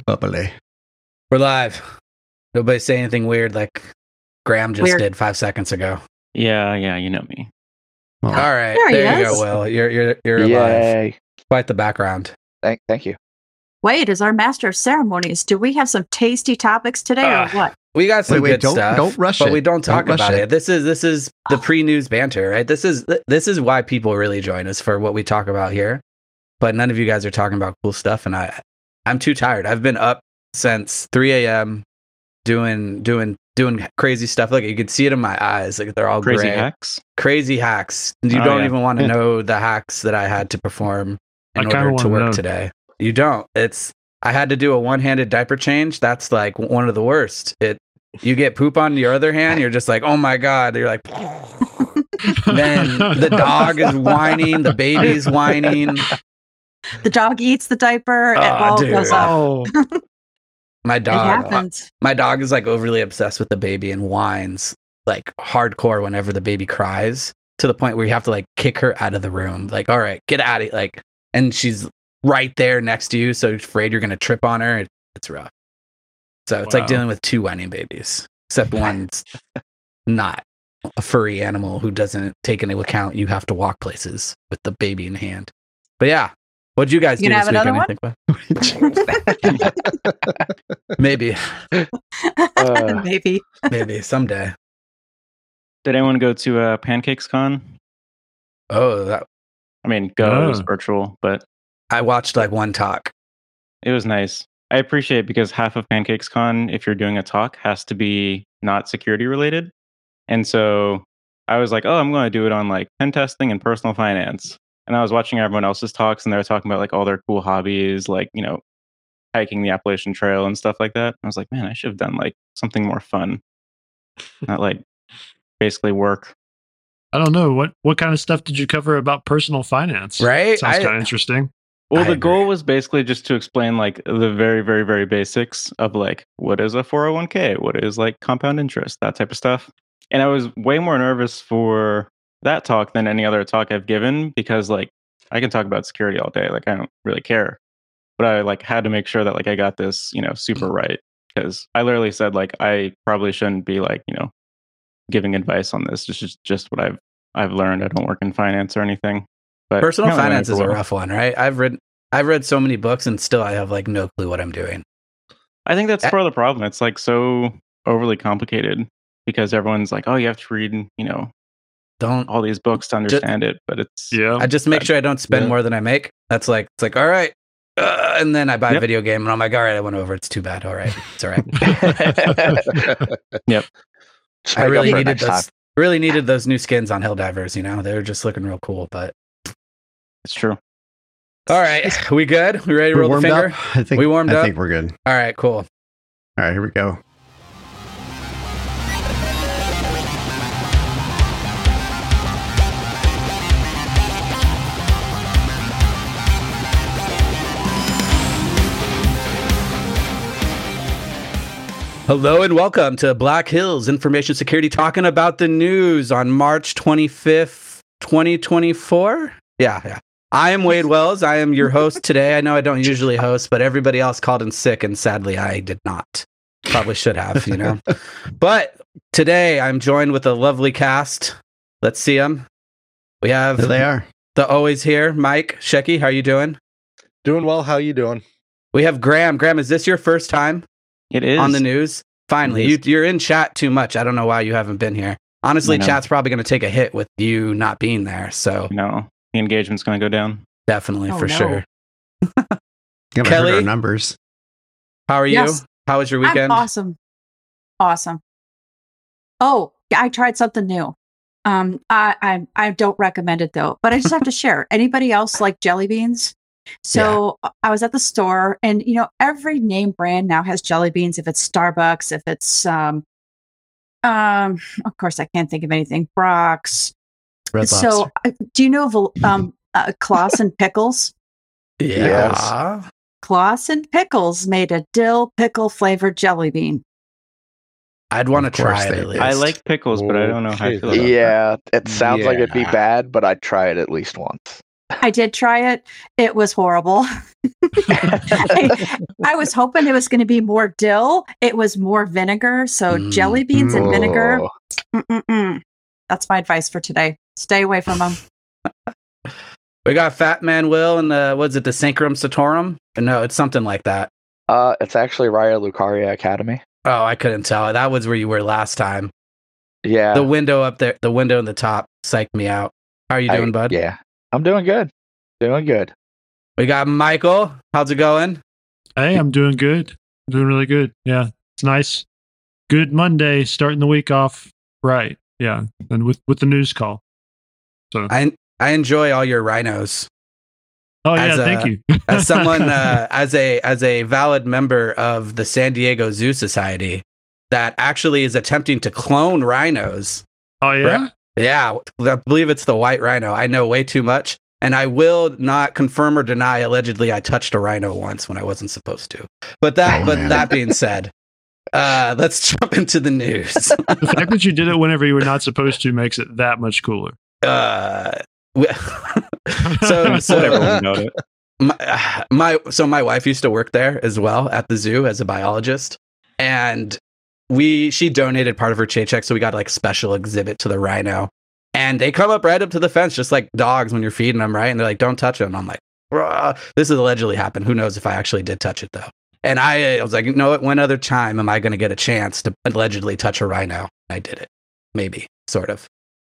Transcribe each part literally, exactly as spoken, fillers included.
Bubbly. We're live. Nobody say anything weird like Graham just Weird. did five seconds ago. Yeah, yeah, you know me. Well, All right, There he there, you is. go, Will. You're you're you're alive. Yay. Quite the background. Thank, thank you. Wade is our master of ceremonies. Do we have some tasty topics today or Ah. what? We got some Wait, wait, good don't- stuff, don't rush but it. we don't talk Don't rush about it. it. This is this is the pre-news banter, right? This is this is why people really join us for what we talk about here. But none of you guys are talking about cool stuff, and I I'm too tired. I've been up since three a.m. doing doing doing crazy stuff. Like you can see it in my eyes. Like they're all Crazy gray. hacks. Crazy hacks. You Oh, don't yeah. even want to Yeah. know the hacks that I had to perform I in kinda order to wanna work know. today. You don't. It's I had to do a one-handed diaper change. That's like one of the worst. It you get poop on your other hand, you're just like, oh my god. You're like then the dog is whining, the baby's whining. The dog eats the diaper and Oh, all dude. goes off. Oh, My It dog happens. my dog is like overly obsessed with the baby and whines like hardcore whenever the baby cries, to the point where you have to like kick her out of the room. Like, all right, get out of like, and she's right there next to you, so you're afraid you're gonna trip on her. It, it's rough. So it's like Wow. dealing with two whining babies, except one's not a furry animal who doesn't take into account you have to walk places with the baby in hand. But yeah, what'd you guys You do gonna this have week? another Anything? Maybe, Uh, Maybe. maybe someday. Did anyone go to uh, Pancakes Con? Oh, that I mean, go. It was No. virtual, but I watched like one talk. it was nice. I appreciate it because half of Pancakes Con, if you're doing a talk, has to be not security related. And so I was like, oh, I'm going to do it on like pen testing and personal finance. And I was watching everyone else's talks, and they were talking about like all their cool hobbies, like, you know, hiking the Appalachian Trail and stuff like that. I was like, man, I should have done like something more fun, not like basically work. I don't know what what kind of stuff did you cover about personal finance? Right? Sounds I- kind of interesting. Well, I the agree. goal was basically just to explain like the very, very, very basics of like what is a four oh one k, what is like compound interest, that type of stuff. And I was way more nervous for that talk than any other talk I've given, because like I can talk about security all day, like I don't really care. But I like had to make sure that like I got this, you know, super right, because I literally said like I probably shouldn't be like, you know, giving advice on this. This is just what I've I've learned. I don't work in finance or anything. But Personal apparently finance went is a well. rough one, right? I've read I've read so many books and still I have like no clue what I'm doing. I think that's Uh, part of the problem. It's like so overly complicated because everyone's like, oh, you have to read, you know, Don't all these books to understand it. But it's Yeah. I just make sure I don't spend Yeah. more than I make. That's like it's like all right. Uh, and then I buy a Yep. video game and I'm like, all right, I went over. It's too bad. All right. It's all right. Just I make up really for it needed next time. those really needed those new skins on Helldivers, you know? They were just looking real cool. But it's true. all right. We good? We ready to We're roll the warmed finger? up. I think We warmed I up? think we're good. All right, cool. All right, here we go. Hello and welcome to Black Hills Information Security, talking about the news on March twenty-fifth, twenty twenty-four. Yeah, yeah. I am Wade Wells. I am your host today. I know I don't usually host, but everybody else called in sick, and sadly I did not. Probably should have, you know. But today I'm joined with a lovely cast. Let's see them. We have There they are. the always here, Mike Shecky. How are you doing? Doing well. How you doing? We have Graham. Graham, is this your first time It is on the news? Finally, It you, is. you're in chat too much. I don't know why you haven't been here. Honestly, I know. chat's probably going to take a hit with you not being there. So You know, the engagement's going to go down. definitely, Oh, for no. sure. Haven't Kelly? heard our numbers. How are Yes. you? How was your weekend? I'm awesome. Awesome. Oh, I tried something new. Um, I, I I don't recommend it though, but I just have to share. Anybody else like jelly beans? So I was at the store, and you know, every name brand now has jelly beans. If it's Starbucks, if it's um, um, of course I can't think of anything. Brock's. Red So, Lobster. uh, do you know of um, uh, Clausen Pickles? Yeah. Clausen Pickles made a dill pickle flavored jelly bean. I'd want to Of course try it they at least. I like pickles, but I don't know how I Okay. feel about that. Yeah, it sounds like it'd be Yeah. bad, but I'd try it at least once. I did try it. It was horrible. I, I was hoping it was going to be more dill. It was more vinegar. So Mm. jelly beans and vinegar. Oh. Mm-mm-mm. That's my advice for today. Stay away from them. We got Fat Man Will and the what's it, the Sancrum Sanctorum? No, it's something like that. Uh, it's actually Raya Lucaria Academy. Oh, I couldn't tell. That was where you were last time. Yeah. The window up there, the window in the top psyched me out. How are you I- doing, bud? Yeah. I'm doing good. Doing good. We got Michael. How's it going? Hey, I'm doing good. Doing really good. Yeah, it's nice. Good Monday, starting the week off right. Yeah, and with with the news call. So, I I enjoy all your rhinos. oh yeah, as a- thank you. As someone, uh, as a as a valid member of the San Diego Zoo Society, that actually is attempting to clone rhinos. oh yeah, Yeah, I believe it's the white rhino. I know way too much, and I will not confirm or deny. Allegedly, I touched a rhino once when I wasn't supposed to. But that, Oh, but man. that being said, uh, let's jump into the news. the fact that you did it whenever you were not supposed to makes it that much cooler. uh, we- so, so Let everyone know it. my, my so my wife used to work there as well at the zoo as a biologist, and we she donated part of her paycheck, so we got like a special exhibit to the rhino, and they come up right up to the fence just like dogs when you're feeding them, right? And they're like, don't touch them. I'm like, "Bruh." This has allegedly happened. Who knows if I actually did touch it though? And I, I was like, you know what, when other time am I going to get a chance to allegedly touch a rhino? I did it, maybe, sort of.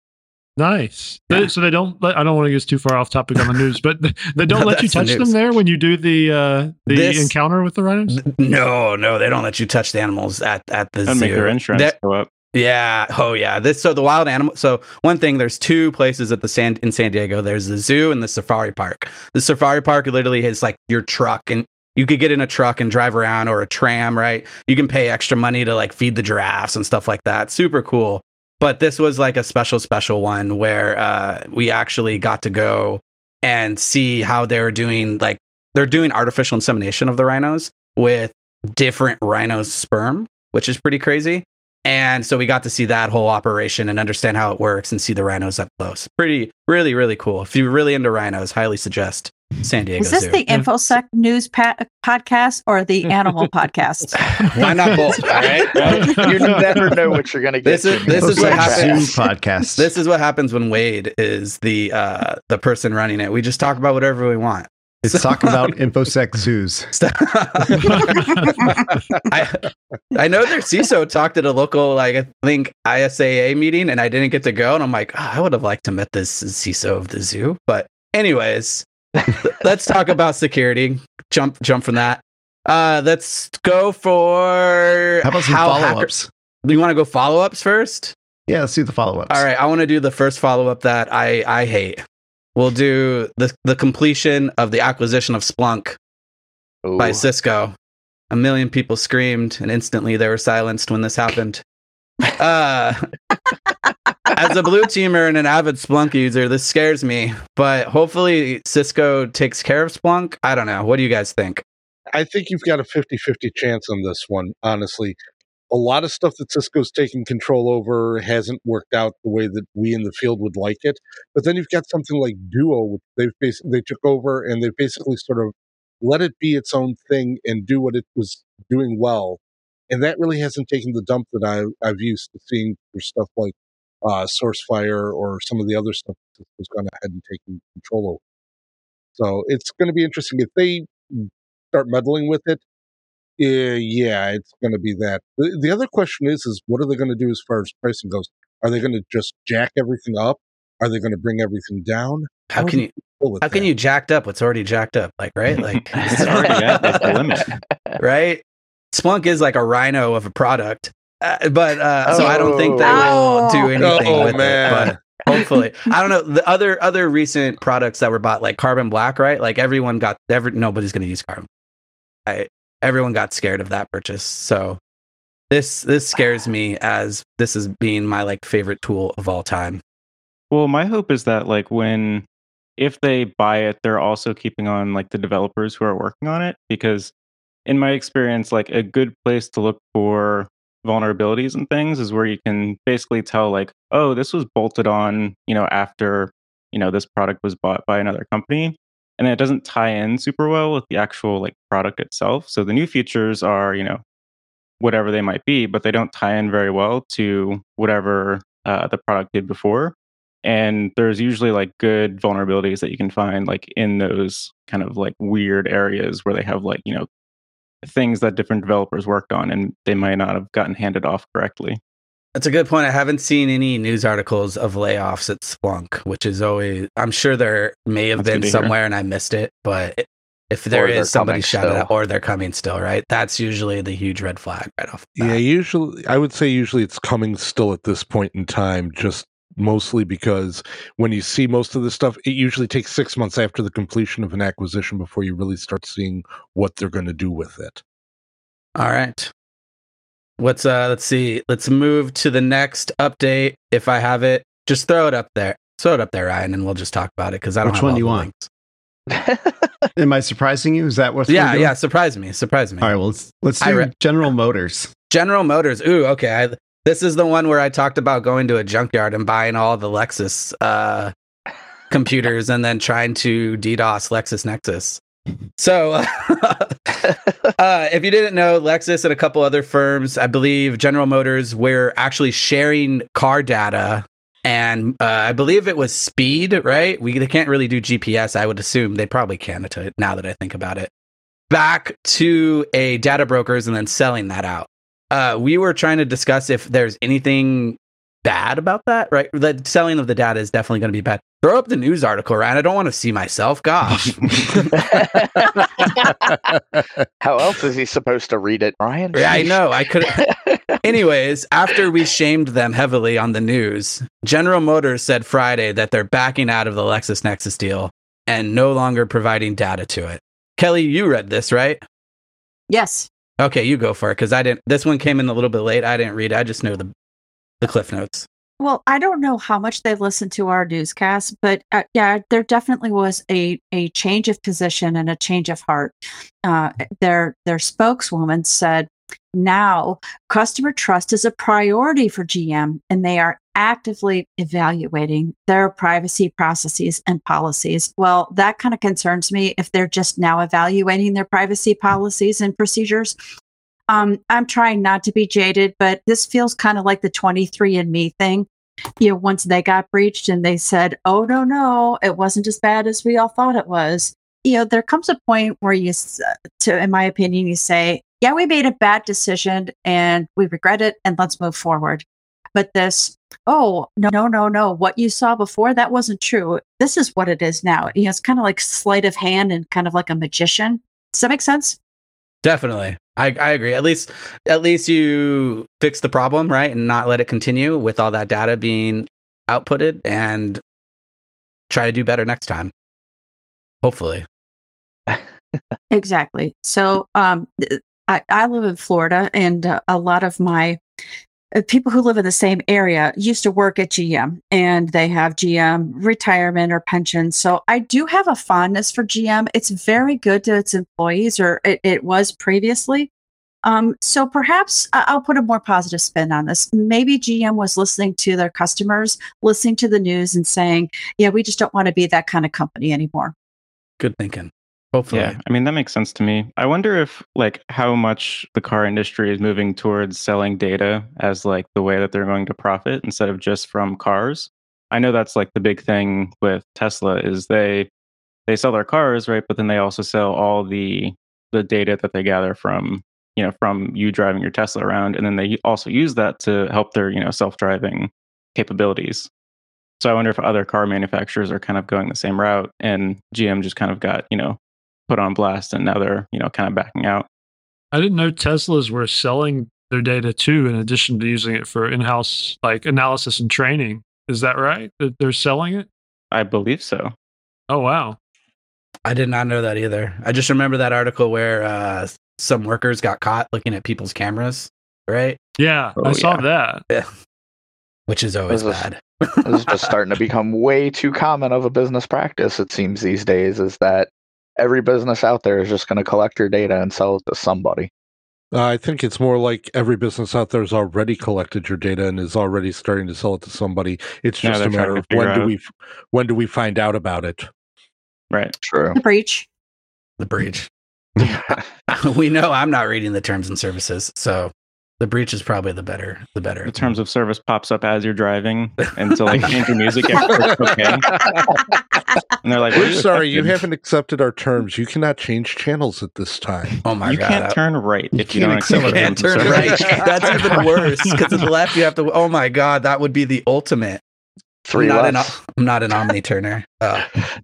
Nice. Yeah. They- So they don't. Let, I don't want to get too far off topic on the news, but they don't No, let you that's the touch them news. there when you do the uh, the This- encounter with the rhinos. No, no, they don't let you touch the animals at at the That'd zoo. make their insurance That- go up. Yeah. Oh, yeah. This so the wild animal. So one thing, there's two places at the San in San Diego. There's the zoo and the safari park. The safari park literally is like your truck, and you could get in a truck and drive around, or a tram. Right? You can pay extra money to like feed the giraffes and stuff like that. Super cool. But this was like a special, special one where uh, we actually got to go and see how they're doing. Like they're doing artificial insemination of the rhinos with different rhinos' sperm, which is pretty crazy. And so we got to see that whole operation and understand how it works and see the rhinos up close. Pretty, really, really cool. If you're really into rhinos, highly suggest San Diego Is this Zoo. the InfoSec news pa- podcast or the animal podcast? Why not both? All right. Well, You never know what you're gonna get. This is- to. this is what Chat. happens. Zoo podcast. This is what happens when Wade is the uh, the person running it. We just talk about whatever we want. It's talking about InfoSec zoos. I I know their C I S O talked at a local, like I think I S A A meeting, and I didn't get to go. And I'm like, oh, I would have liked to met this C I S O of the zoo. But anyways, let's talk about security. Jump jump from that. Uh, let's go for How about some how follow hackers- ups? Do you want to go follow ups first? Yeah, let's do the follow ups. All right, I want to do the first follow up that I I hate. We'll do the the completion of the acquisition of Splunk Ooh. by Cisco. A million people screamed, and instantly they were silenced when this happened. Uh, as a blue teamer and an avid Splunk user, this scares me. But hopefully, Cisco takes care of Splunk. I don't know. What do you guys think? I think you've got a fifty-fifty chance on this one, honestly. A lot of stuff that Cisco's taking control over hasn't worked out the way that we in the field would like it. But then you've got something like Duo, which they've basically, they took over and they've basically sort of let it be its own thing and do what it was doing well. And that really hasn't taken the dump that I, I've used to seeing for stuff like uh, SourceFire or some of the other stuff that Cisco's gone ahead and taken control over. So it's going to be interesting if they start meddling with it. Yeah, yeah, it's going to be that. The, the other question is, is what are they going to do as far as pricing goes? Are they going to just jack everything up? Are they going to bring everything down? How How can do you Deal with how can that? you jacked up what's already jacked up? Like right, like It's already at like, the limit. right? Splunk is like a rhino of a product, uh, but uh, so I don't think they will Oh. do anything Oh, with man. it. But hopefully, I don't know the other other recent products that were bought, like Carbon Black, right? Like everyone got every nobody's going to use Carbon. I, everyone got scared of that purchase, so this this scares me as this is being my like favorite tool of all time. Well, my hope is that like when if they buy it, they're also keeping on like the developers who are working on it, because in my experience, like a good place to look for vulnerabilities and things is where you can basically tell like, oh, this was bolted on, you know, after you know, this product was bought by another company. And it doesn't tie in super well with the actual like product itself. So the new features are, you know, whatever they might be, but they don't tie in very well to whatever uh, the product did before. And there's usually like good vulnerabilities that you can find like in those kind of like weird areas where they have like, you know, things that different developers worked on and they might not have gotten handed off correctly. That's a good point. I haven't seen any news articles of layoffs at Splunk, which is always, I'm sure there may have That's been good to hear. somewhere and I missed it, but if there Or they're is, somebody coming shout it still. out, or they're coming still, right? That's usually the huge red flag right off the Yeah, bat. usually I would say usually it's coming still at this point in time, just mostly because when you see most of this stuff, it usually takes six months after the completion of an acquisition before you really start seeing what they're going to do with it. All right. What's uh let's see. Let's move to the next update. If I have it, just throw it up there. Throw it up there, Ryan, and we'll just talk about it because I don't Which have one all do you the want? links. Am I surprising you? Is that what? Yeah, we're doing? yeah, surprise me. Surprise me. All right, well, let's, let's I do re- General Motors. General Motors. Ooh, okay. I, this is the one where I talked about going to a junkyard and buying all the Lexus uh, computers and then trying to DDoS LexisNexis. So, uh, if you didn't know, Lexus and a couple other firms, I believe General Motors, were actually sharing car data. And uh, I believe it was speed, right? We they can't really do G P S. I would assume they probably can now that I think about it. Back to a data brokers and then selling that out. Uh, we were trying to discuss if there's anything bad about that, right? The selling of the data is definitely going to be bad. Throw up the news article, Ryan. I don't want to see myself. Gosh. How else is he supposed to read it, Ryan? Yeah, I know. I could. Anyways, after we shamed them heavily on the news, General Motors said Friday that they're backing out of the LexisNexis deal and no longer providing data to it. Kelly, you read this, right? Yes. Okay, you go for it because I didn't. This one came in a little bit late. I didn't read it. I just know the the cliff notes. Well, I don't know how much they listened to our newscast, but uh, yeah, there definitely was a, a change of position and a change of heart. Uh, their their spokeswoman said, now customer trust is a priority for G M, and they are actively evaluating their privacy processes and policies. Well, that kind of concerns me if they're just now evaluating their privacy policies and procedures. Um, I'm trying not to be jaded, but this feels kind of like the twenty-three and me thing. You know, once they got breached and they said, oh, no, no, it wasn't as bad as we all thought it was. You know, there comes a point where you, to, in my opinion, you say, yeah, we made a bad decision and we regret it and let's move forward. But this, oh, no, no, no, no, what you saw before, that wasn't true. This is what it is now. You know, it's kind of like sleight of hand and kind of like a magician. Does that make sense? Definitely. I, I agree. At least at least you fix the problem, right? And not let it continue with all that data being outputted and try to do better next time. Hopefully. Exactly. So um, I, I live in Florida, and uh, a lot of my uh, people who live in the same area used to work at G M, and they have G M retirement or pension. So I do have a fondness for G M. It's very good to its employees, or it, it was previously. Um, so perhaps I- I'll put a more positive spin on this. Maybe G M was listening to their customers, listening to the news and saying, yeah, we just don't want to be that kind of company anymore. Good thinking. Hopefully. Yeah, I mean, that makes sense to me. I wonder if, like, how much the car industry is moving towards selling data as, like, the way that they're going to profit instead of just from cars. I know that's, like, the big thing with Tesla is they they sell their cars, right? But then they also sell all the the data that they gather from, you know, from you driving your Tesla around. And then they also use that to help their, you know, self-driving capabilities. So I wonder if other car manufacturers are kind of going the same route and G M just kind of got, you know, put on blast and now they're, you know, kind of backing out. I didn't know Teslas were selling their data too, in addition to using it for in-house like analysis and training. Is that right? That they're selling it? I believe so. Oh, wow. I did not know that either. I just remember that article where uh, some workers got caught looking at people's cameras, right? Yeah, Oh, I saw yeah. that. Yeah. Which is always This is- bad. This is just starting to become way too common of a business practice, it seems these days, is that every business out there is just going to collect your data and sell it to somebody. Uh, I think it's more like every business out there has already collected your data and is already starting to sell it to somebody. It's Yeah, just they're a trying matter to of figure when do out. we when do we find out about it? Right. True. The breach. The breach. We know I'm not reading the terms and services, so the breach is probably the better. The better. The terms of service pops up as you're driving, and so like change your music after it's okay. And they're like, We're "Well, you sorry, you accepted. haven't accepted our terms. You cannot change channels at this time. Oh my You god! can't I- turn right You if you can't don't accept You the can't terms and turn right. service." That's even worse because at the left you have to. Oh my god, that would be the ultimate. Three I'm not less. an I'm not an omni turner. Oh.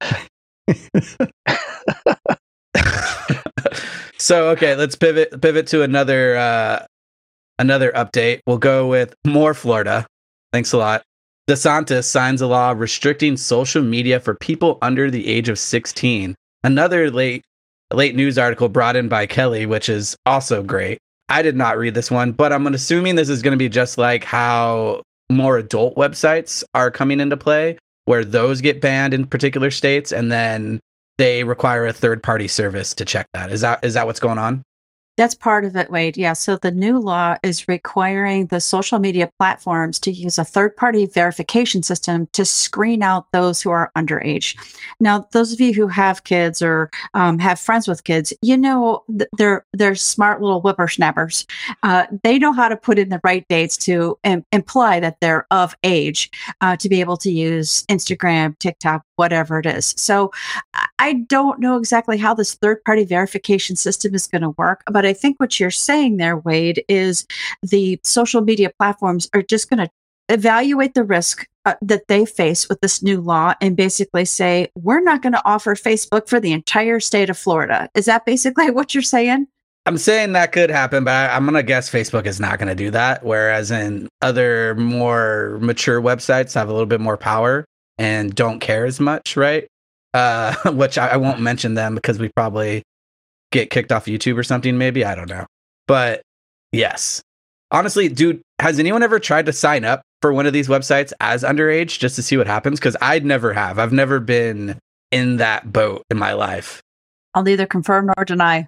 So okay, let's pivot pivot to another uh, another update. We'll go with more Florida. Thanks a lot. DeSantis signs a law restricting social media for people under the age of sixteen. Another late late news article brought in by Kelly, which is also great. I did not read this one, but I'm assuming this is going to be just like how more adult websites are coming into play, where those get banned in particular states, and then they require a third-party service to check that. Is that is that what's going on? That's part of it, Wade. Yeah. So the new law is requiring the social media platforms to use a third party verification system to screen out those who are underage. Now, those of you who have kids or um, have friends with kids, you know, th- they're, they're smart little whippersnappers. Uh, they know how to put in the right dates to im- imply that they're of age uh, to be able to use Instagram, TikTok, whatever it is. So I- I don't know exactly how this third party verification system is going to work, but I think what you're saying there, Wade, is the social media platforms are just going to evaluate the risk uh, that they face with this new law and basically say, we're not going to offer Facebook for the entire state of Florida. Is that basically what you're saying? I'm saying that could happen, but I, I'm going to guess Facebook is not going to do that. Whereas in other more mature websites have a little bit more power and don't care as much, right? Uh, which I, I won't mention them because we probably get kicked off YouTube or something, maybe. I don't know. But yes. Honestly, dude, has anyone ever tried to sign up for one of these websites as underage just to see what happens? Because I'd never have. I've never been in that boat in my life. I'll neither confirm nor deny.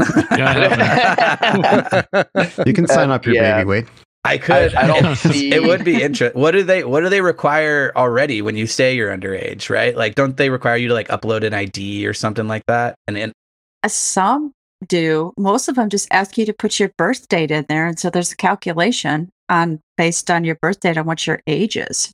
Yeah, You can sign Uh, up your yeah. baby, Wade. I could. I, I don't see. It would be interesting. What do they what do they require already when you say you're underage, right? Like, don't they require you to like upload an I D or something like that? And, and Uh, Some do. Most of them just ask you to put your birth date in there. And so there's a calculation on based on your birth date on what your age is.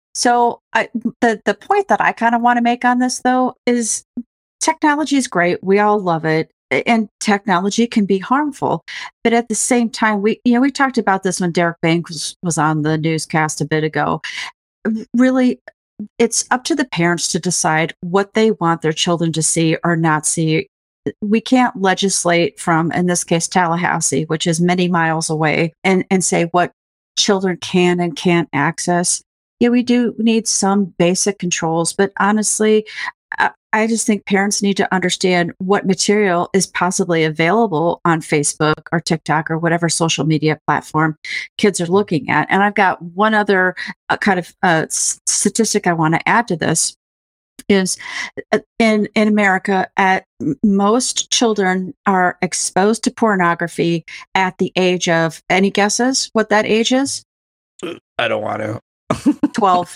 So I, the, the point that I kind of want to make on this, though, is technology is great. We all love it. And technology can be harmful. But at the same time, we, you know, we talked about this when Derek Banks was, was on the newscast a bit ago. Really, it's up to the parents to decide what they want their children to see or not see. We can't legislate from, in this case, Tallahassee, which is many miles away, and, and say what children can and can't access. Yeah, we do need some basic controls, but honestly, I, I just think parents need to understand what material is possibly available on Facebook or TikTok or whatever social media platform kids are looking at. And I've got one other uh, kind of uh, s- statistic I want to add to this. Is uh, in in America, at m- most children are exposed to pornography at the age of, any guesses what that age is? I don't want to. twelve.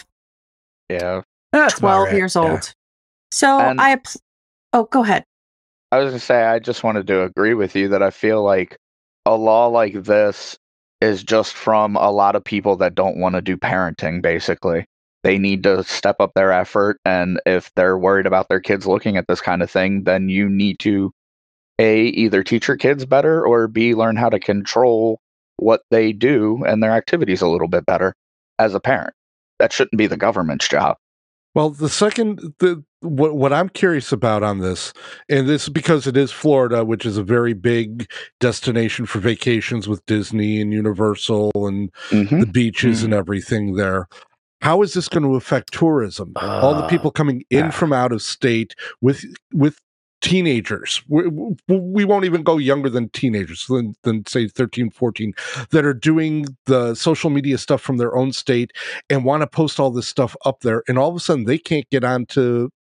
Yeah. That's about twelve right. years Yeah. old. So And- I, app- oh, go ahead. I was gonna say I just wanted to agree with you that I feel like a law like this is just from a lot of people that don't want to do parenting, basically. They need to step up their effort, and if they're worried about their kids looking at this kind of thing, then you need to A, either teach your kids better, or B, learn how to control what they do and their activities a little bit better as a parent. That shouldn't be the government's job. Well, the second, the what what I'm curious about on this, and this is because it is Florida, which is a very big destination for vacations with Disney and Universal and Mhm. the beaches Mhm. and everything there. How is this going to affect tourism? All the Uh, people coming in yeah. from out of state with with teenagers. We, we won't even go younger than teenagers, than, than say thirteen, fourteen, that are doing the social media stuff from their own state and want to post all this stuff up there. And all of a sudden they can't get onto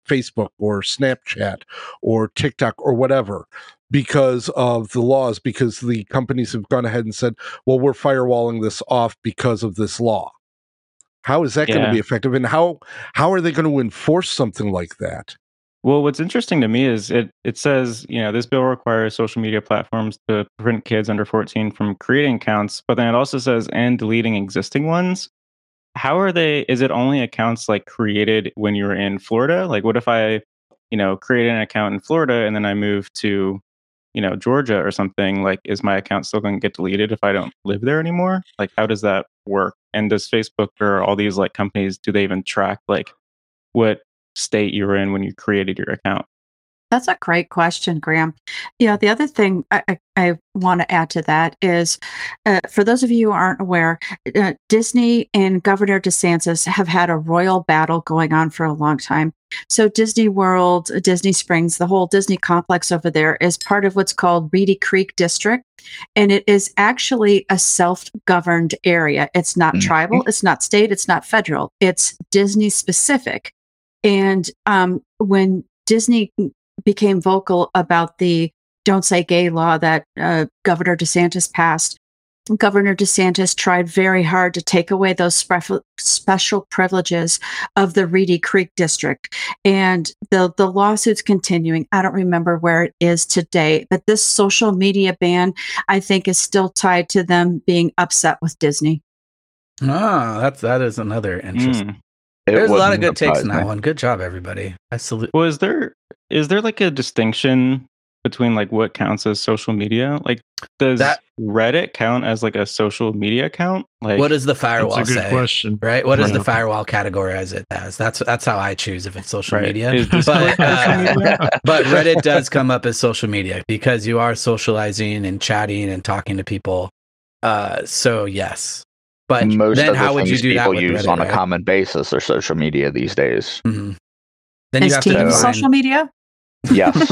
Facebook or Snapchat or TikTok or whatever because of the laws, because the companies have gone ahead and said, well, we're firewalling this off because of this law. How is that Yeah. going to be effective? And how how are they going to enforce something like that? Well, what's interesting to me is it it says, you know, this bill requires social media platforms to prevent kids under fourteen from creating accounts, but then it also says and deleting existing ones. How are they, is it only accounts like created when you're in Florida? Like what if I, you know, create an account in Florida and then I move to, you know, Georgia or something? Like, is my account still going to get deleted if I don't live there anymore? Like, how does that work? And does Facebook or all these like companies, do they even track like what state you were in when you created your account? That's a great question, Graham. Yeah, the other thing I, I, I want to add to that is, uh, for those of you who aren't aware, uh, Disney and Governor DeSantis have had a royal battle going on for a long time. So Disney World, Disney Springs, the whole Disney complex over there is part of what's called Reedy Creek District. And it is actually a self-governed area. It's not Mhm. tribal, it's not state, it's not federal. It's Disney specific. And um, when Disney became vocal about the Don't Say Gay law that uh, Governor DeSantis passed, Governor DeSantis tried very hard to take away those spe- special privileges of the Reedy Creek District. And the, the lawsuit's continuing. I don't remember where it is today, but this social media ban, I think, is still tied to them being upset with Disney. Ah, that's that is another interesting. Mm. It There's a lot of wouldn't good takes in surprise that me. one. Good job, everybody. I salute. Well, is there is there like a distinction between like what counts as social media? Like, does That- Reddit count as like a social media account? Like, What does the firewall That's a good say? question. Right? What does the Right. firewall categorize it as? That's that's how I choose if it's social right? media. Is Discord But, social uh, media? But Reddit does come up as social media because you are socializing and chatting and talking to people. Uh, so yes. But Most then of the how would you things do that people with use Reddit, on a right? common basis are social media these days. Mhm. Then Is you have to Teams define. social media? Yes.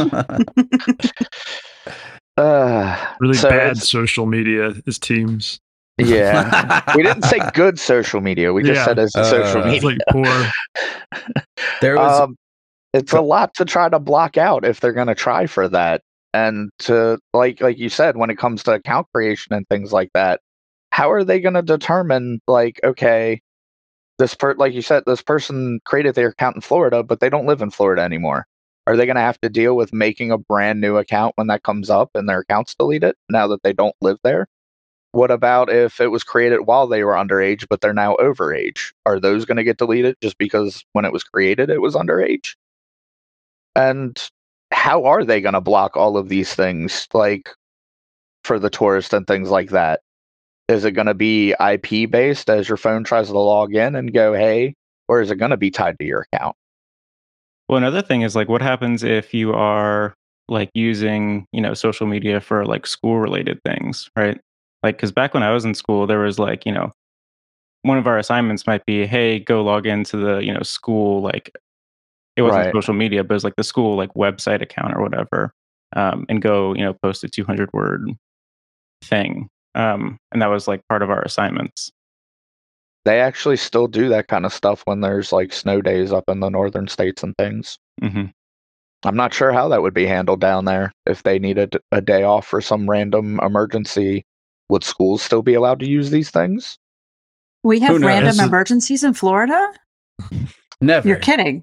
uh, Really so bad it's- social media is Teams. Yeah. We didn't say good social media. We just Yeah. said it's Uh, social It's media. like poor. There was um, it's a lot to try to block out if they're going to try for that. And to like like you said, when it comes to account creation and things like that, how are they going to determine like, okay, this per like you said, this person created their account in Florida, but they don't live in Florida anymore. Are they going to have to deal with making a brand new account when that comes up and their account's deleted now that they don't live there? What about if it was created while they were underage, but they're now overage? Are those going to get deleted just because when it was created, it was underage? And how are they going to block all of these things, like for the tourist and things like that? Is it going to be I P based as your phone tries to log in and go, hey, or is it going to be tied to your account? Well, another thing is like, what happens if you are like using, you know, social media for like school related things, right? Like, because back when I was in school, there was like, you know, one of our assignments might be, hey, go log into the, you know, school, like, it wasn't Right. social media, but it was like the school, like, website account or whatever, um, and go, you know, post a two hundred word thing. Um, and that was like part of our assignments. They actually still do that kind of stuff when there's like snow days up in the northern states and things. hmm I'm not sure how that would be handled down there. If they needed a day off for some random emergency, would schools still be allowed to use these things? We Who have knows? random This is- emergencies in Florida? never. You're kidding.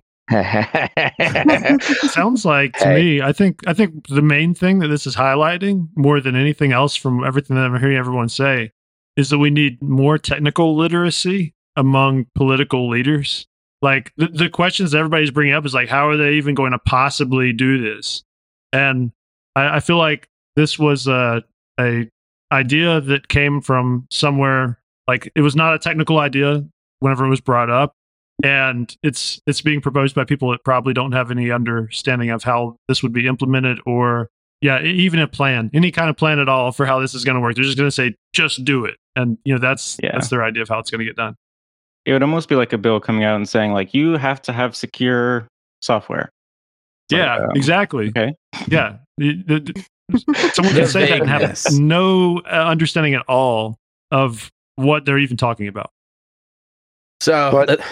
Sounds like to Hey. me. I think I think the main thing that this is highlighting more than anything else from everything that I'm hearing everyone say is that we need more technical literacy among political leaders. Like the, the questions everybody's bringing up is like, how are they even going to possibly do this? And I, I feel like this was a a idea that came from somewhere. Like it was not a technical idea whenever it was brought up. And it's it's being proposed by people that probably don't have any understanding of how this would be implemented, or yeah, e- even a plan, any kind of plan at all for how this is going to work. They're just going to say, just do it, and you know that's Yeah. that's their idea of how it's going to get done. It would almost be like a bill coming out and saying, like, you have to have secure software. It's Yeah, like, um, exactly. Okay. Yeah, The- the- the- someone The can say that and have vagueness. no uh, understanding at all of what they're even talking about. So But- let,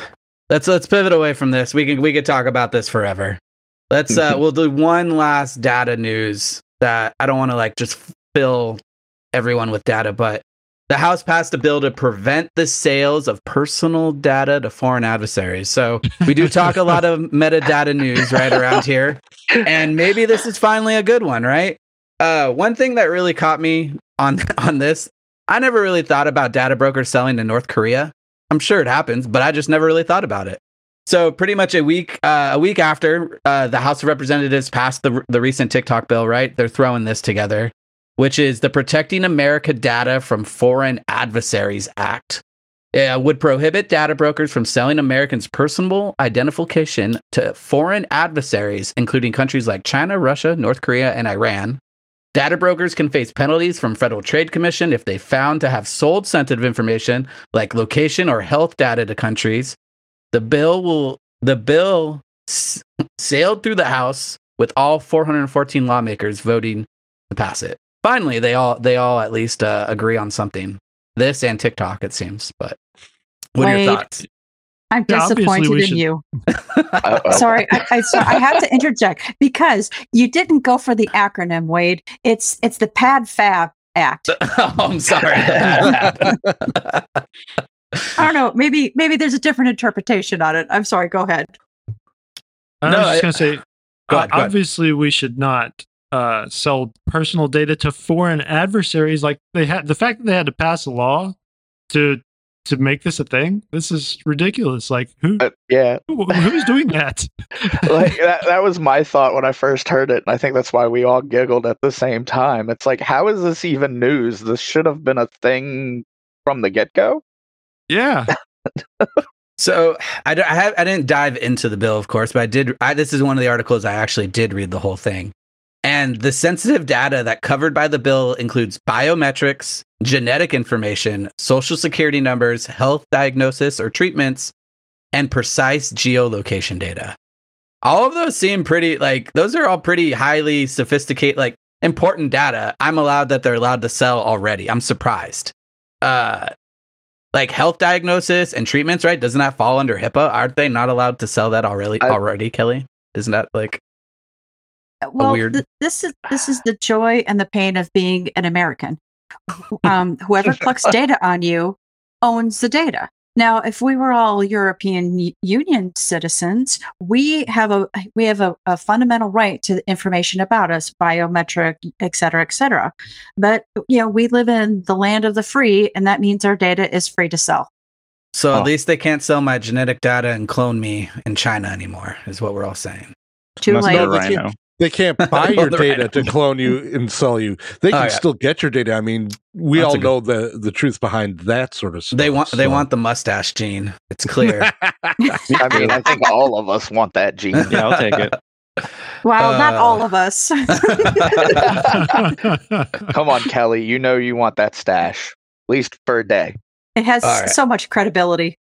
let's let's pivot away from this. We can we could talk about this forever. Let's uh we'll do one last data news that I don't want to like just fill everyone with data, but the House passed a bill to prevent the sales of personal data to foreign adversaries. So we do talk a lot of metadata news right around here. And maybe this is finally a good one, right? Uh, one thing that really caught me on, on this, I never really thought about data brokers selling to North Korea. I'm sure it happens, but I just never really thought about it. So pretty much a week uh, a week after uh, the House of Representatives passed the, the recent TikTok bill, right? They're throwing this together, which is the Protecting America Data from Foreign Adversaries Act. It would prohibit data brokers from selling Americans' personal identification to foreign adversaries, including countries like China, Russia, North Korea, and Iran. Data brokers can face penalties from Federal Trade Commission if they found to have sold sensitive information like location or health data to countries. The bill will the bill s- sailed through the House with all four hundred fourteen lawmakers voting to pass it. Finally, they all they all at least uh, agree on something. This and TikTok, it seems. But what are your Wait. thoughts? I'm Yeah, obviously disappointed we in should- you. Uh-oh. Sorry, I, I, so I have to interject because you didn't go for the acronym, Wade. It's it's the PADFAB Act. Oh, I'm sorry. I don't know. Maybe maybe there's a different interpretation on it. I'm sorry. Go ahead. I No, was I- just going to say, Go uh, ahead, go ahead. obviously, we should not uh, sell personal data to foreign adversaries. Like they had the fact that they had to pass a law to to make this a thing. This is ridiculous. Like who, Uh, yeah, who who's doing that? like that, that was my thought when I first heard it, and I think that's why we all giggled at the same time. It's like, how is this even news? This should have been a thing from the get-go. Yeah, So I, d- I, have, I didn't dive into the bill, of course, but I did. I, this is one of the articles I actually did read the whole thing. And the sensitive data that covered by the bill includes biometrics, genetic information, social security numbers, health diagnosis or treatments, and precise geolocation data. All of those seem pretty, like, those are all pretty highly sophisticated, like, important data. I'm allowed that they're allowed to sell already. I'm surprised. Uh, like health diagnosis and treatments, right? Doesn't that fall under HIPAA? Aren't they not allowed to sell that already? I- already, Kelly? Isn't that like Well, weird- th- this is this is the joy and the pain of being an American. Um, whoever collects data on you owns the data. Now, if we were all European U- Union citizens, we have a we have a, a fundamental right to information about us, biometric, et cetera, et cetera. But you know, we live in the land of the free, and that means our data is free to sell. so? Huh. At least they can't sell my genetic data and clone me in China anymore. Is what we're all saying. Too Must late. be a No, they rhino. They can't buy Oh, your the data rhino. to clone you and sell you. They Oh, can yeah. still get your data. I mean, we That's all a good- know the the truth behind that sort of stuff. They want they so. want the mustache gene. It's clear. I mean, I think all of us want that gene. Yeah, I'll take it. Well, not Uh, all of us. Come on, Kelly. You know you want that stash, at least for a day. It has All right. so much credibility.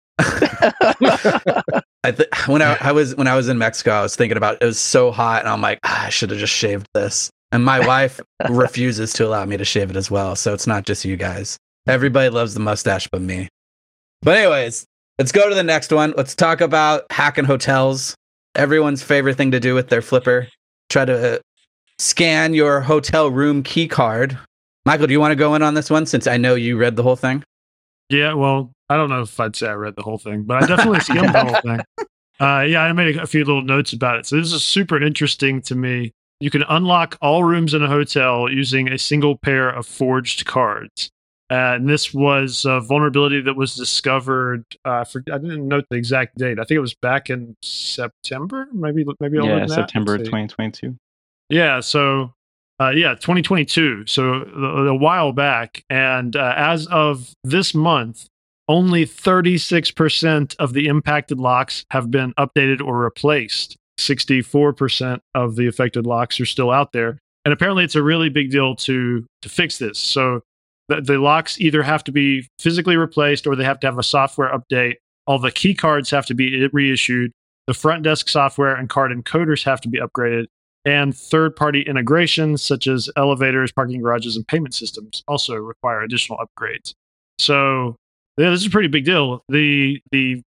I th- when I, I was when I was in Mexico, I was thinking about it was so hot, and I'm like, ah, I should have just shaved this. And my wife refuses to allow me to shave it as well. So it's not just you guys. Everybody loves the mustache, but me. But anyways, let's go to the next one. Let's talk about hacking hotels. Everyone's favorite thing to do with their flipper. Try to uh, scan your hotel room key card. Michael, do you want to go in on this one since I know you read the whole thing? yeah. Well, I don't know if I'd say I read the whole thing, but I definitely skimmed the whole thing. Uh, yeah, I made a, a few little notes about it. So this is super interesting to me. You can unlock all rooms in a hotel using a single pair of forged cards. Uh, and this was a vulnerability that was discovered. Uh, for, I didn't note the exact date. I think it was back in September, maybe maybe older Yeah, than that. September Let's see. twenty twenty-two. Yeah, so uh, yeah, twenty twenty-two. So a, a while back, and uh, as of this month, only thirty-six percent of the impacted locks have been updated or replaced. sixty-four percent of the affected locks are still out there, and apparently it's a really big deal to to fix this. So the, the locks either have to be physically replaced or they have to have a software update. All the key cards have to be reissued. The front desk software and card encoders have to be upgraded. And third-party integrations such as elevators, parking garages, and payment systems also require additional upgrades. So yeah, this is a pretty big deal. The the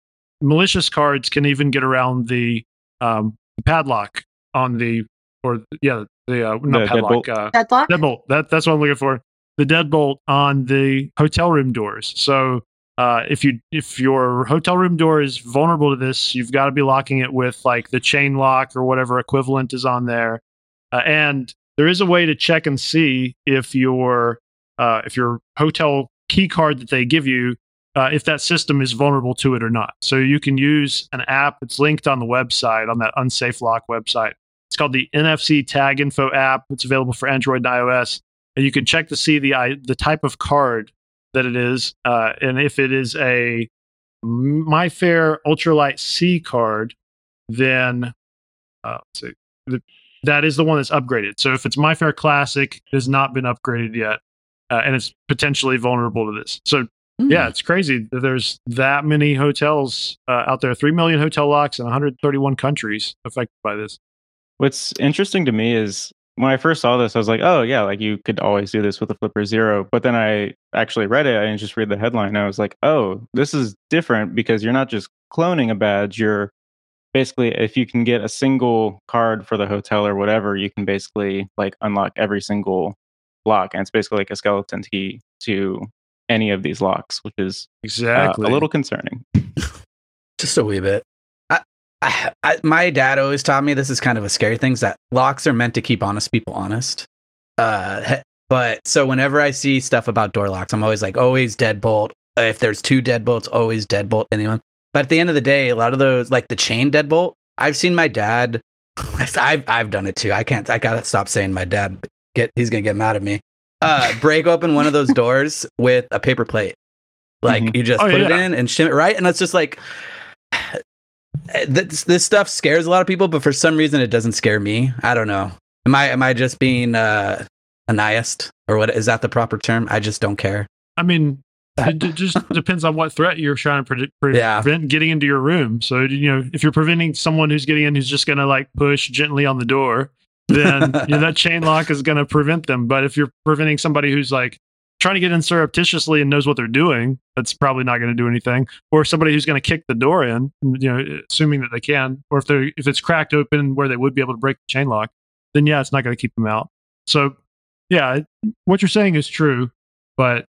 malicious cards can even get around the um, padlock on the, or yeah, the uh, not The padlock, deadbolt. uh, Deadlock? deadbolt. That that's what I'm looking for. The deadbolt on the hotel room doors. So uh, if you if your hotel room door is vulnerable to this, you've got to be locking it with like the chain lock or whatever equivalent is on there. Uh, and there is a way to check and see if your uh, if your hotel key card that they give you, uh, if that system is vulnerable to it or not. So you can use an app. It's linked on the website, on that Unsafe Lock website. It's called the N F C Tag Info app. It's available for Android and iOS. And you can check to see the I, the type of card that it is. Uh, and if it is a MyFair Ultralight C card, then uh, let's see, the, that is the one that's upgraded. So if it's MyFair Classic, it has not been upgraded yet, uh, and it's potentially vulnerable to this. So yeah, it's crazy that there's that many hotels uh, out there. three million hotel locks in one hundred thirty-one countries affected by this. What's interesting to me is when I first saw this, I was like, oh, yeah, like you could always do this with a Flipper Zero. But then I actually read it and just read the headline. And I was like, oh, this is different because you're not just cloning a badge. You're basically, if you can get a single card for the hotel or whatever, you can basically like unlock every single lock. And it's basically like a skeleton key to any of these locks, which is Exactly. uh, a little concerning. Just a wee bit. I, I, I, my dad always taught me this is kind of a scary thing, is that locks are meant to keep honest people honest. Uh, but so whenever I see stuff about door locks, I'm always like, always deadbolt. If there's two deadbolts, always deadbolt anyone. But at the end of the day, a lot of those, like the chain deadbolt, I've seen my dad. I've I've done it too. I can't. I gotta stop saying my dad. Get he's gonna get mad at me. Uh, break open one of those doors with a paper plate. Like Mhm. you just Oh, put it yeah. in and shim it right, and it's just like this. This stuff scares a lot of people, but for some reason it doesn't scare me. I don't know. Am I am I just being uh, a nihilist, or what is that the proper term? I just don't care. I mean, it d- just depends on what threat you're trying to predict, pre- Yeah. prevent getting into your room. So, you know, if you're preventing someone who's getting in who's just going to like push gently on the door, then you know, that chain lock is going to prevent them. But if you're preventing somebody who's like trying to get in surreptitiously and knows what they're doing, that's probably not going to do anything. Or somebody who's going to kick the door in, you know, assuming that they can, or if they if it's cracked open where they would be able to break the chain lock, then yeah, it's not going to keep them out. So, yeah, what you're saying is true, but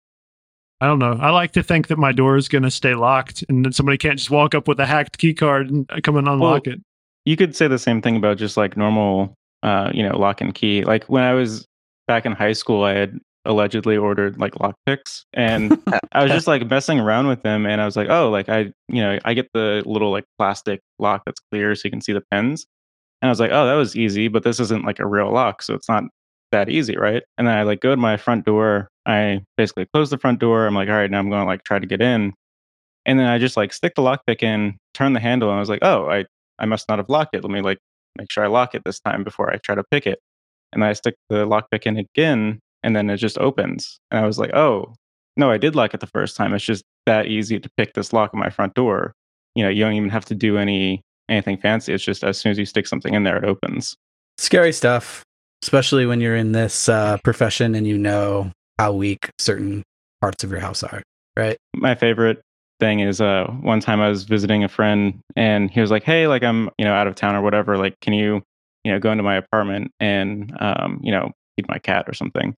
I don't know. I like to think that my door is going to stay locked and that somebody can't just walk up with a hacked key card and come and unlock Well, it. You could say the same thing about just like normal, uh, you know, lock and key. Like when I was back in high school, I had allegedly ordered like lock picks, and I was just like messing around with them, and I was like, oh, like I, you know, I get the little like plastic lock that's clear so you can see the pins, and I was like, oh, that was easy, but this isn't like a real lock, so it's not that easy, right? And then I like go to my front door. I basically close the front door. I'm like, all right, now I'm going to like try to get in, and then I just like stick the lockpick in, turn the handle, and I was like, oh, I I must not have locked it. Let me like make sure I lock it this time before I try to pick it. And then I stick the lockpick in again, and then it just opens. And I was like, oh, no, I did lock it the first time. It's just that easy to pick this lock on my front door. You know, you don't even have to do any anything fancy. It's just as soon as you stick something in there, it opens. Scary stuff, especially when you're in this uh, profession and you know how weak certain parts of your house are, right? My favorite thing is uh one time I was visiting a friend, and he was like, hey, like I'm, you know, out of town or whatever, like can you, you know, go into my apartment and um, you know, feed my cat or something.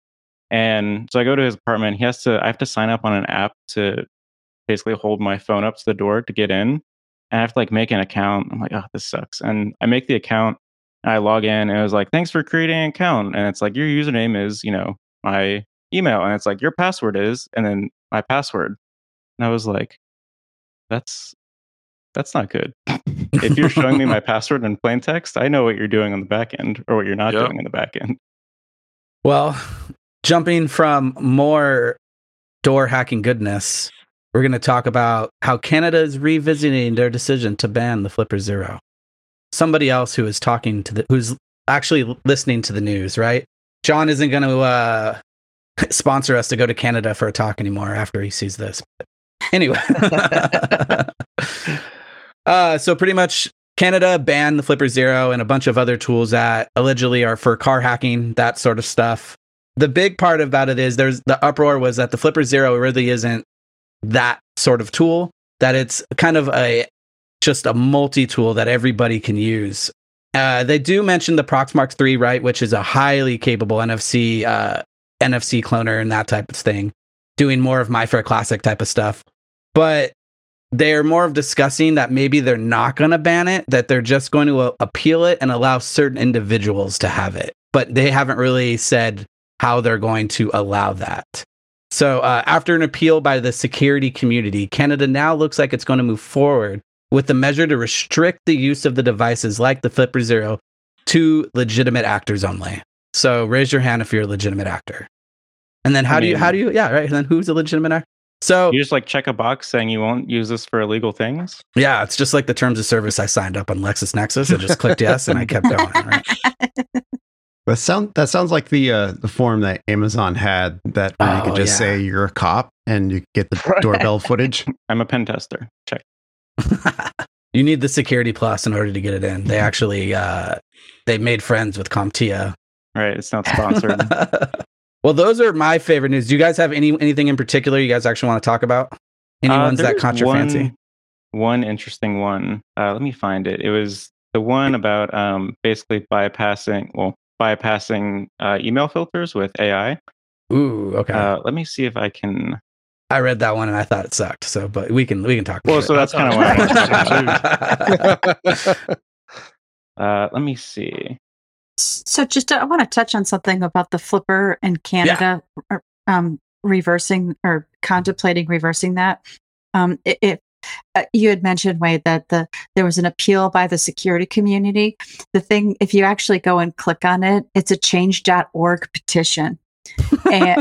And so I go to his apartment. He has to I have to sign up on an app to basically hold my phone up to the door to get in. And I have to like make an account. I'm like, oh, this sucks. And I make the account and I log in, and it was like, thanks for creating an account. And it's like, your username is, you know, my email. And it's like, your password is, and then my password. And I was like, that's that's not good. If you're showing me my password in plain text, I know what you're doing on the back end or what you're not Yep. doing on the back end. Well, jumping from more door hacking goodness, we're going to talk about how Canada is revisiting their decision to ban the Flipper Zero. Somebody else who is talking to the, who's actually listening to the news, right? John isn't going to uh, sponsor us to go to Canada for a talk anymore after he sees this. Anyway, uh, so pretty much Canada banned the Flipper Zero and a bunch of other tools that allegedly are for car hacking, that sort of stuff. The big part about it is there's the uproar was that the Flipper Zero really isn't that sort of tool, that it's kind of a just a multi-tool that everybody can use. Uh, they do mention the Proxmark three, right, which is a highly capable N F C uh, N F C cloner and that type of thing, doing more of MyFair Classic type of stuff. But they're more of discussing that maybe they're not going to ban it, that they're just going to uh, appeal it and allow certain individuals to have it. But they haven't really said how they're going to allow that. So uh, after an appeal by the security community, Canada now looks like it's going to move forward with the measure to restrict the use of the devices like the Flipper Zero to legitimate actors only. So raise your hand if you're a legitimate actor. And then how I do you, how do you, yeah, right. And then who's a legitimate actor? So you just like check a box saying you won't use this for illegal things. Yeah, it's just like the terms of service I signed up on LexisNexis. I just clicked yes and I kept going. Right? That sound that sounds like the uh, the form that Amazon had that where you Oh, could just yeah. say you're a cop and you get the doorbell footage. I'm a pen tester. Check. You need the Security Plus in order to get it in. They actually uh, they made friends with CompTIA. Right. It's not sponsored. Well, those are my favorite news. Do you guys have any anything in particular you guys actually want to talk about? Any Uh, ones that there's caught your one- fancy? One interesting one. Uh, let me find it. It was the one about um, basically bypassing, well, bypassing uh, email filters with A I. Ooh, okay. Uh, let me see if I can. I read that one and I thought it sucked. So, but we can we can talk. Well, about so it. that's kind of what I wanted to do. Uh, let me see. So just uh, I want to touch on something about the Flipper in Canada, or, um, reversing or contemplating reversing that. Um, i- if uh, you had mentioned, Wade, that the there was an appeal by the security community. The thing, if you actually go and click on it, it's a change dot org petition, and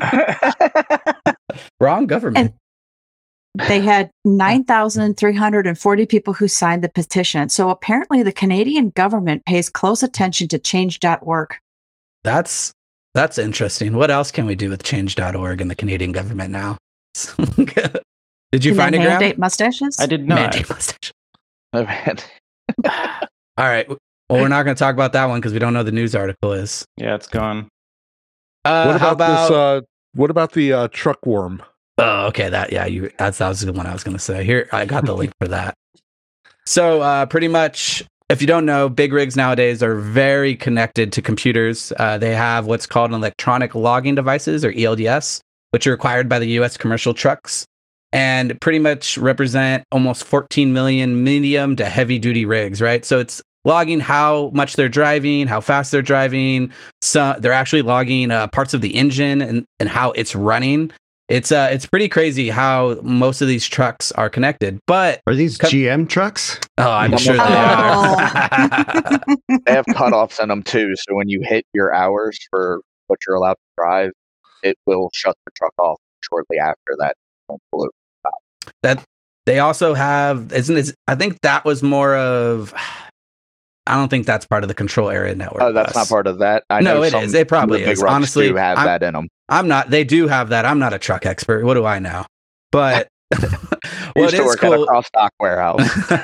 Wrong government. And- they had nine thousand three hundred forty people who signed the petition. So apparently, the Canadian government pays close attention to change dot org. That's that's interesting. What else can we do with change dot org and the Canadian government now? Did you Can find they it, Graham? mandate mustaches? I did not. Mandate mustache. Oh, man. All right. Well, we're not going to talk about that one because we don't know the news article is. Yeah, it's gone. Uh, what how about, about? this? Uh, what about the uh, truck worm? Oh, okay. That yeah, you. That's that was the one I was going to say. Here, I got the link for that. So, uh, pretty much, if you don't know, big rigs nowadays are very connected to computers. Uh, they have what's called electronic logging devices, or E L D S, which are required by the U S commercial trucks, and pretty much represent almost fourteen million medium to heavy duty rigs. Right. So it's logging how much they're driving, how fast they're driving. So they're actually logging uh, parts of the engine and, and how it's running. It's uh, it's pretty crazy how most of these trucks are connected. But Are these Co- G M trucks? oh, I'm Oh. sure they are. They have cutoffs in them too, so when you hit your hours for what you're allowed to drive, it will shut the truck off shortly after that. that they also have isn't it? I think that was more of. I don't think that's part of the control area network. Oh, that's bus. not part of that. I No, know it some is. It probably big is. trucks Honestly, do have I'm- that in them. I'm not. They do have that. I'm not a truck expert. What do I know? But what Used to is work at cool. a cross dock warehouse.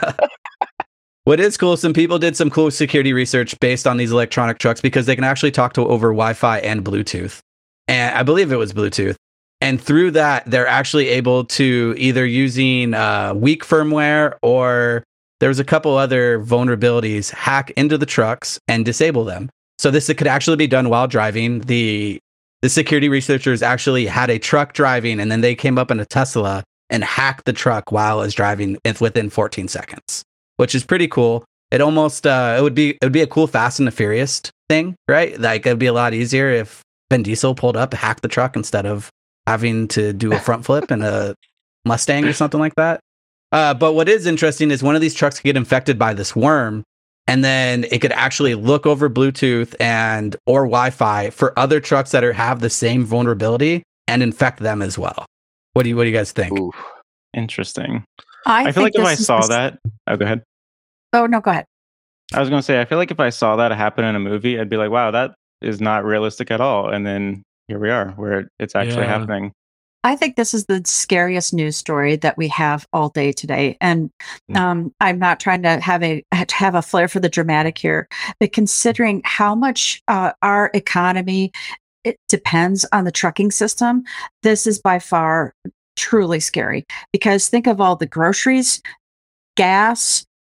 What is cool, some people did some cool security research based on these electronic trucks because they can actually talk to over Wi-Fi and Bluetooth. And I believe it was Bluetooth. And through that, they're actually able to either using uh, weak firmware or there's a couple other vulnerabilities hack into the trucks and disable them. So this could actually be done while driving. The the security researchers actually had a truck driving and then they came up in a Tesla and hacked the truck while it was driving within fourteen seconds, which is pretty cool. It almost uh, it would be it would be a cool Fast and the Furious thing, right? Like it'd be a lot easier if Vin Diesel pulled up, hacked the truck instead of having to do a front flip in a Mustang or something like that. Uh, but what is interesting is one of these trucks could get infected by this worm, and then it could actually look over Bluetooth and or Wi-Fi for other trucks that are have the same vulnerability and infect them as well. What do you What do you guys think? Ooh. Interesting. I, I, feel like think if I this is saw the- that, oh, go ahead. Oh no, go ahead. I was going to say, I feel like if I saw that happen in a movie, I'd be like, wow, that is not realistic at all. And then here we are, where it's actually Yeah. happening. I think this is the scariest news story that we have all day today. And um, I'm not trying to have a have a flair for the dramatic here, but considering how much uh, our economy it depends on the trucking system, this is by far truly scary. Because think of all the groceries, gas,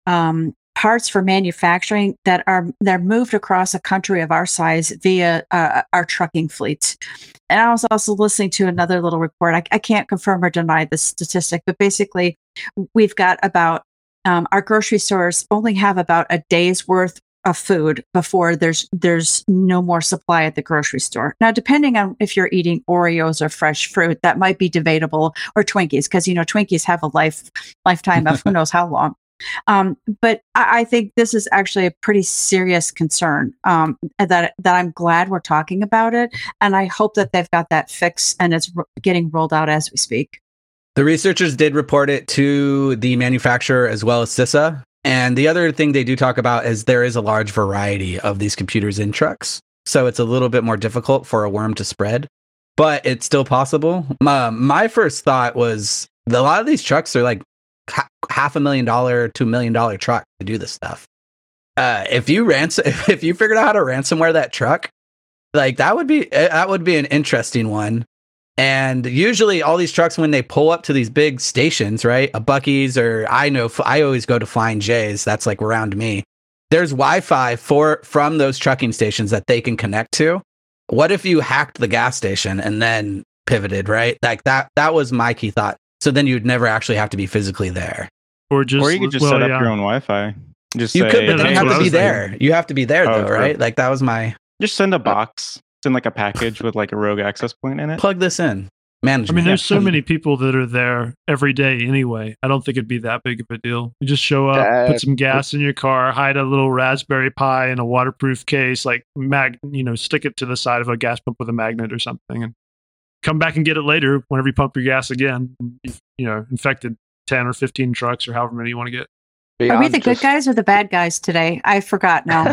um, parts for manufacturing that are they're moved across a country of our size via uh, our trucking fleets. And I was also listening to another little report. I, I can't confirm or deny this statistic, but basically, we've got about um, our grocery stores only have about a day's worth of food before there's there's no more supply at the grocery store. Now, depending on if you're eating Oreos or fresh fruit, that might be debatable, or Twinkies, because you know Twinkies have a life lifetime of who knows how long. Um, but I, I think this is actually a pretty serious concern. Um, that that I'm glad we're talking about it, and I hope that they've got that fixed and it's r- getting rolled out as we speak. The researchers did report it to the manufacturer as well as CISA. And the other thing they do talk about is there is a large variety of these computers in trucks. So it's a little bit more difficult for a worm to spread, but it's still possible. My, my first thought was a lot of these trucks are like ha- half a million dollar to a million dollar truck to do this stuff. Uh, if you ransom, if you figured out how to ransomware that truck, like that would be, that would be an interesting one. And usually all these trucks, when they pull up to these big stations, right? A Buc-ee's, or I know, I always go to Flying J's. That's like around me. There's Wi-Fi for from those trucking stations that they can connect to. What if you hacked the gas station and then pivoted, right? Like that, that was my key thought. So then you'd never actually have to be physically there. Or just, or you could just well, set up yeah. your own Wi-Fi. Just You say, could, but then that's you hey, have what to I be was there. thinking. You have to be there Oh, though, true. right? Like that was my just send a box, send like a package with like a rogue access point in it. plug this in. I Management. mean, there's so many people that are there every day anyway. I don't think it'd be that big of a deal. You just show up, That- put some gas in your car, hide a little Raspberry Pi in a waterproof case, like mag, you know, stick it to the side of a gas pump with a magnet or something, and come back and get it later whenever you pump your gas again. You've, you know, infected ten or fifteen trucks or however many you want to get. Are we beyond the good just- guys or the bad guys today? I forgot now.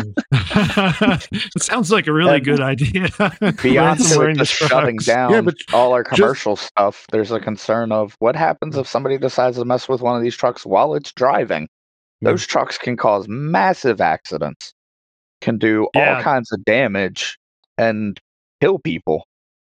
It sounds like a really And good idea. Beyond Ransomware in just the shutting trucks. down Yeah, but all our just- commercial stuff, there's a concern of what happens if somebody decides to mess with one of these trucks while it's driving. Yeah. Those trucks can cause massive accidents, can do Yeah. all kinds of damage, and kill people.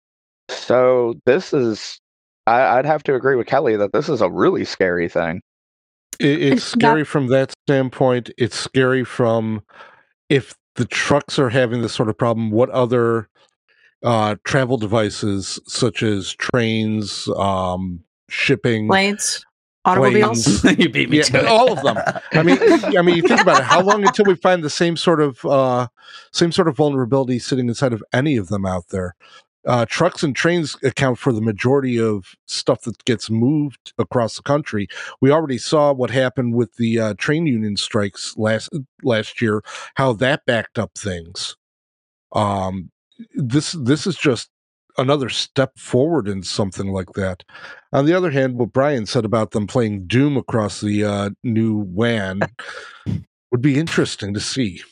So this is, I, I'd have to agree with Kelly that this is a really scary thing. It, it's It's not- scary from that standpoint. It's scary from if the trucks are having this sort of problem, what other uh, travel devices, such as trains, um, shipping, Planes, automobiles. planes, You beat me Yeah, to it. all of them. I mean, I mean, you think about it. How long until we find the same sort of uh, same sort of vulnerability sitting inside of any of them out there? Uh, trucks and trains account for the majority of stuff that gets moved across the country. We already saw what happened with the uh, train union strikes last last year. How that backed up things. Um, this this is just another step forward in something like that. On the other hand, what Brian said about them playing Doom across the uh, new W A N would be interesting to see.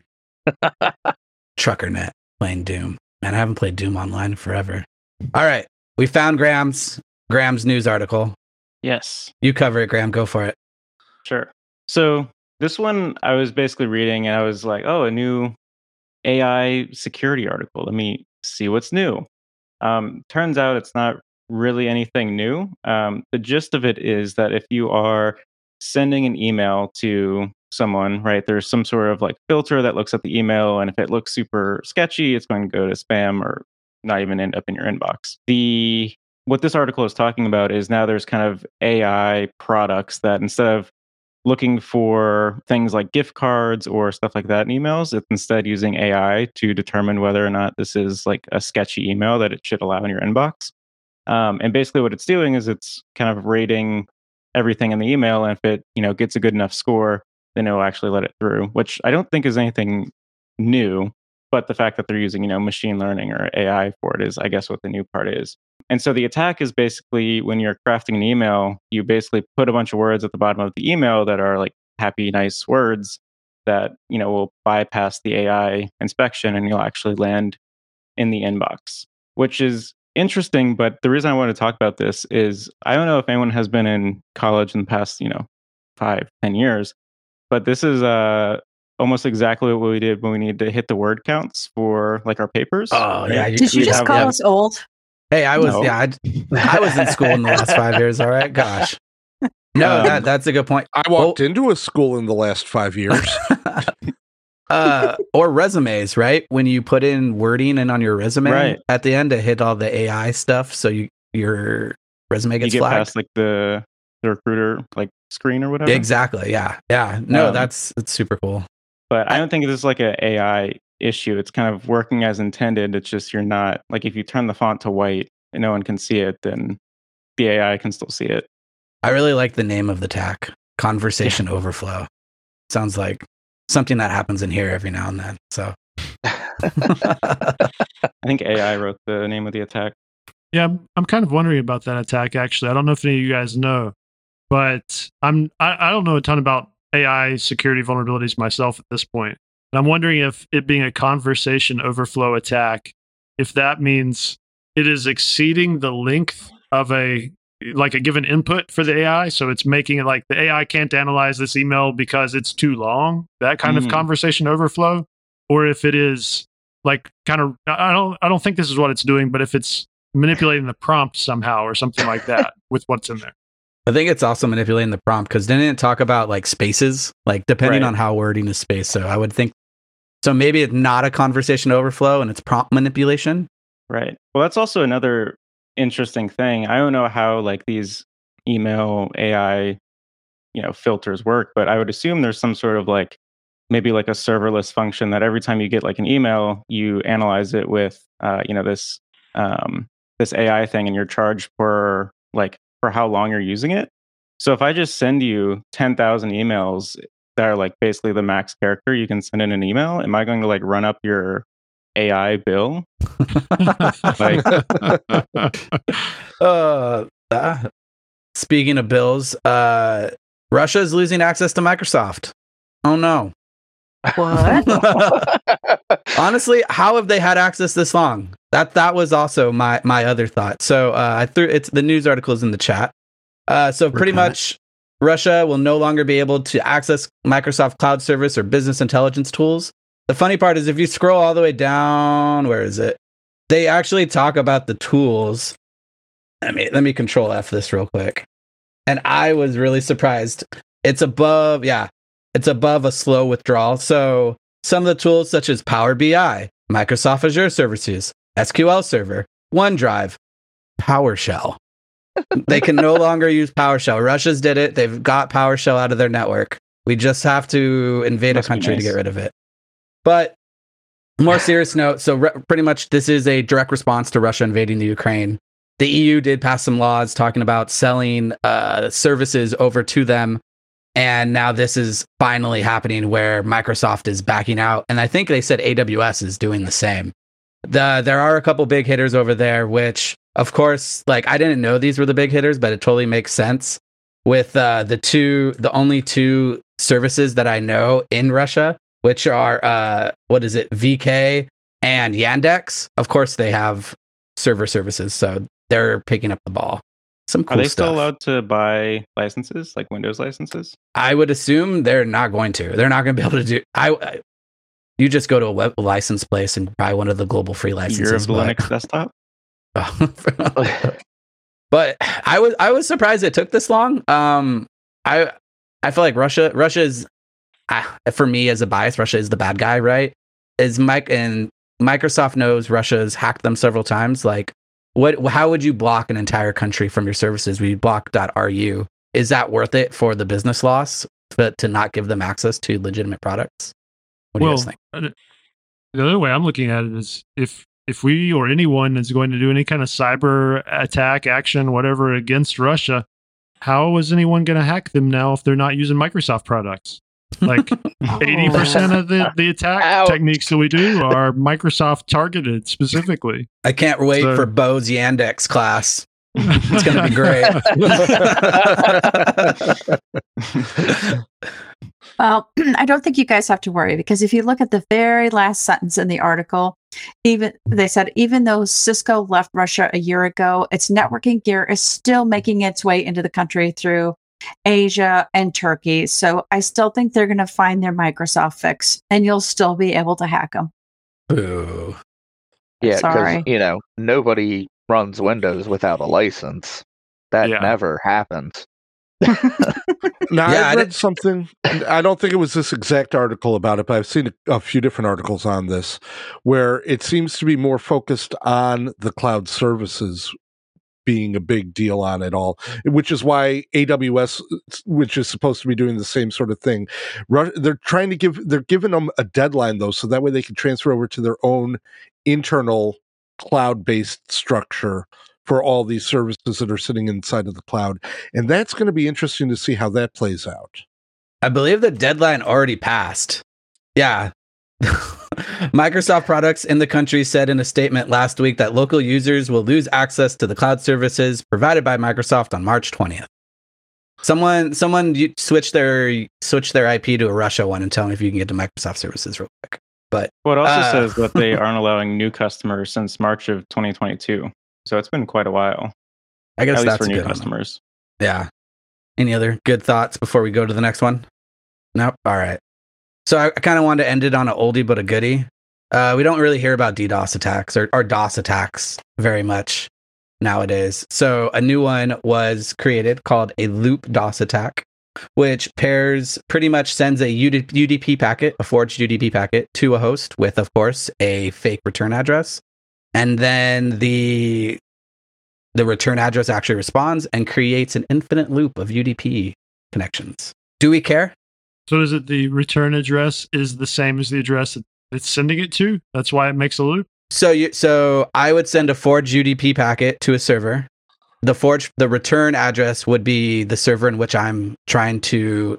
Truckernet playing Doom. Man, I haven't played Doom online in forever. All right. We found Graham's Graham's news article. Yes. You cover it, Graham. Go for it. Sure. So this one I was basically reading and I was like, oh, a new A I security article. Let me see what's new. Um, turns out it's not really anything new. Um, the gist of it is that if you are sending an email to someone, right, there's some sort of like filter that looks at the email, and if it looks super sketchy, it's going to go to spam or not even end up in your inbox. The what this article is talking about is now there's kind of A I products that instead of looking for things like gift cards or stuff like that in emails, it's instead using A I to determine whether or not this is like a sketchy email that it should allow in your inbox. Um, and basically what it's doing is it's kind of rating everything in the email, and if it, you know, gets a good enough score, then it'll actually let it through, which I don't think is anything new, but the fact that they're using, you know, machine learning or A I for it is, I guess, what the new part is. And so the attack is basically when you're crafting an email, you basically put a bunch of words at the bottom of the email that are like happy, nice words that, you know, will bypass the A I inspection, and you'll actually land in the inbox, which is interesting. But the reason I want to talk about this is I don't know if anyone has been in college in the past, you know, five, ten years, but this is uh, almost exactly what we did when we needed to hit the word counts for like our papers. Oh, yeah. You, Did you we just have- call yeah. us old? Hey, I was, No. yeah, I, I was in school in the last five years. All right. Gosh. No, Um, that, that's a good point. I walked into a school in the last five years. uh, or resumes, right? When you put in wording and on your resume Right. at the end to hit all the A I stuff, so you your resume You gets get flagged. past like the the recruiter like screen or whatever. Exactly. Yeah. Yeah. No, Um, that's it's super cool. But I don't think this is like an A I issue. It's kind of working as intended. It's just you're not like if you turn the font to white and no one can see it, then the A I can still see it. I really like the name of the tack, Conversation Overflow. Sounds like something that happens in here every now and then. So I think A I wrote the name of the attack. Yeah, I'm, I'm kind of wondering about that attack, actually. I don't know if any of you guys know, but I'm, I, I don't know a ton about A I security vulnerabilities myself at this point. And I'm wondering if it being a conversation overflow attack, if that means it is exceeding the length of a, like a given input for the A I. So it's making it like the A I can't analyze this email because it's too long, that kind Mm. of conversation overflow. Or if it is like kind of, I don't, I don't think this is what it's doing, but if it's manipulating the prompt somehow or something like that with what's in there. I think it's also manipulating the prompt because didn't it talk about like spaces, like depending Right. on how wording is spaced. So I would think, so maybe it's not a conversation overflow and it's prompt manipulation. Right. Well, that's also another interesting thing. I don't know how like these email A I, you know, filters work, but I would assume there's some sort of like maybe like a serverless function that every time you get like an email, you analyze it with uh, you know, this um this A I thing and you're charged for like for how long you're using it. So if I just send you ten thousand emails that are like basically the max character you can send in an email, am I going to like run up your A I bill? Like, uh, uh, speaking of bills, uh, Russia is losing access to Microsoft. Oh no. What? Honestly, how have they had access this long? That that was also my my other thought. So uh, I threw it's the news articles in the chat. Uh, so pretty Repent. much, Russia will no longer be able to access Microsoft Cloud Service or business intelligence tools. The funny part is if you scroll all the way down, where is it? They actually talk about the tools. Let me let me control F this real quick. And I was really surprised. It's above, yeah, it's above a slow withdrawal. So some of the tools such as Power B I, Microsoft Azure Services, S Q L Server, OneDrive, PowerShell. They can no longer use PowerShell. Russia's did it. They've got PowerShell out of their network. We just have to invade Must a be country to nice. get rid of it. But more serious note, so re- pretty much this is a direct response to Russia invading the Ukraine. The E U did pass some laws talking about selling uh, services over to them. And now this is finally happening where Microsoft is backing out. And I think they said A W S is doing the same. The, there are a couple big hitters over there, which, of course, like I didn't know these were the big hitters, but it totally makes sense with uh, the two, the only two services that I know in Russia, which are, uh, what is it, V K and Yandex. Of course, they have server services, so they're picking up the ball. Some cool are they stuff. still allowed to buy licenses, like Windows licenses? I would assume they're not going to. They're not going to be able to do. I, I you just go to a web license place and buy one of the global free Year of licenses. the but- Linux desktop? But I was I was surprised it took this long. Um, I I feel like Russia Russia is uh, for me as a bias. Russia is the bad guy, right? Is Mike and Microsoft knows Russia's hacked them several times. Like, what? How would you block an entire country from your services? We block .ru. Is that worth it for the business loss, but to not give them access to legitimate products? What do you well, guys think? uh, the other way I'm looking at it is if if we or anyone is going to do any kind of cyber attack action, whatever, against Russia, how is anyone going to hack them now if they're not using Microsoft products? Like eighty percent of the, the attack Ouch. techniques that we do are Microsoft targeted specifically. I can't wait so- for Bo's Yandex class. It's going to be great. Well, I don't think you guys have to worry because if you look at the very last sentence in the article, even they said even though Cisco left Russia a year ago, its networking gear is still making its way into the country through Asia and Turkey. So I still think they're going to find their Microsoft fix, and you'll still be able to hack them. Boo. Yeah, because Sorry. you know nobody runs Windows without a license. That Yeah. never happens. Now, Yeah, I I read did- something. I don't think it was this exact article about it, but I've seen a, a few different articles on this where it seems to be more focused on the cloud services being a big deal on it all, which is why A W S, which is supposed to be doing the same sort of thing, Ru- they're trying to give, they're giving them a deadline though, so that way they can transfer over to their own internal cloud-based structure for all these services that are sitting inside of the cloud. And that's going to be interesting to see how that plays out. I believe the deadline already passed. Yeah. Microsoft products in the country said in a statement last week that local users will lose access to the cloud services provided by Microsoft on March twentieth. Someone someone you- switch their switch their I P to a Russia one and tell them if you can get to Microsoft services real quick. But Well, it also Uh, says that they aren't allowing new customers since March of twenty twenty-two. So it's been quite a while, I guess at least that's for a new good one. customers. Yeah. Any other good thoughts before we go to the next one? Nope. All right. So I, I kind of wanted to end it on an oldie but a goodie. Uh, we don't really hear about DDoS attacks or, or DOS attacks very much nowadays. So a new one was created called a loop DOS attack, which pairs pretty much sends a U D- U D P packet, a forged U D P packet, to a host with, of course, a fake return address. And then the the return address actually responds and creates an infinite loop of U D P connections. Do we care? So is it the return address is the same as the address that it's sending it to? That's why it makes a loop? So you so I would send a forged U D P packet to a server. The forged the return address would be the server in which I'm trying to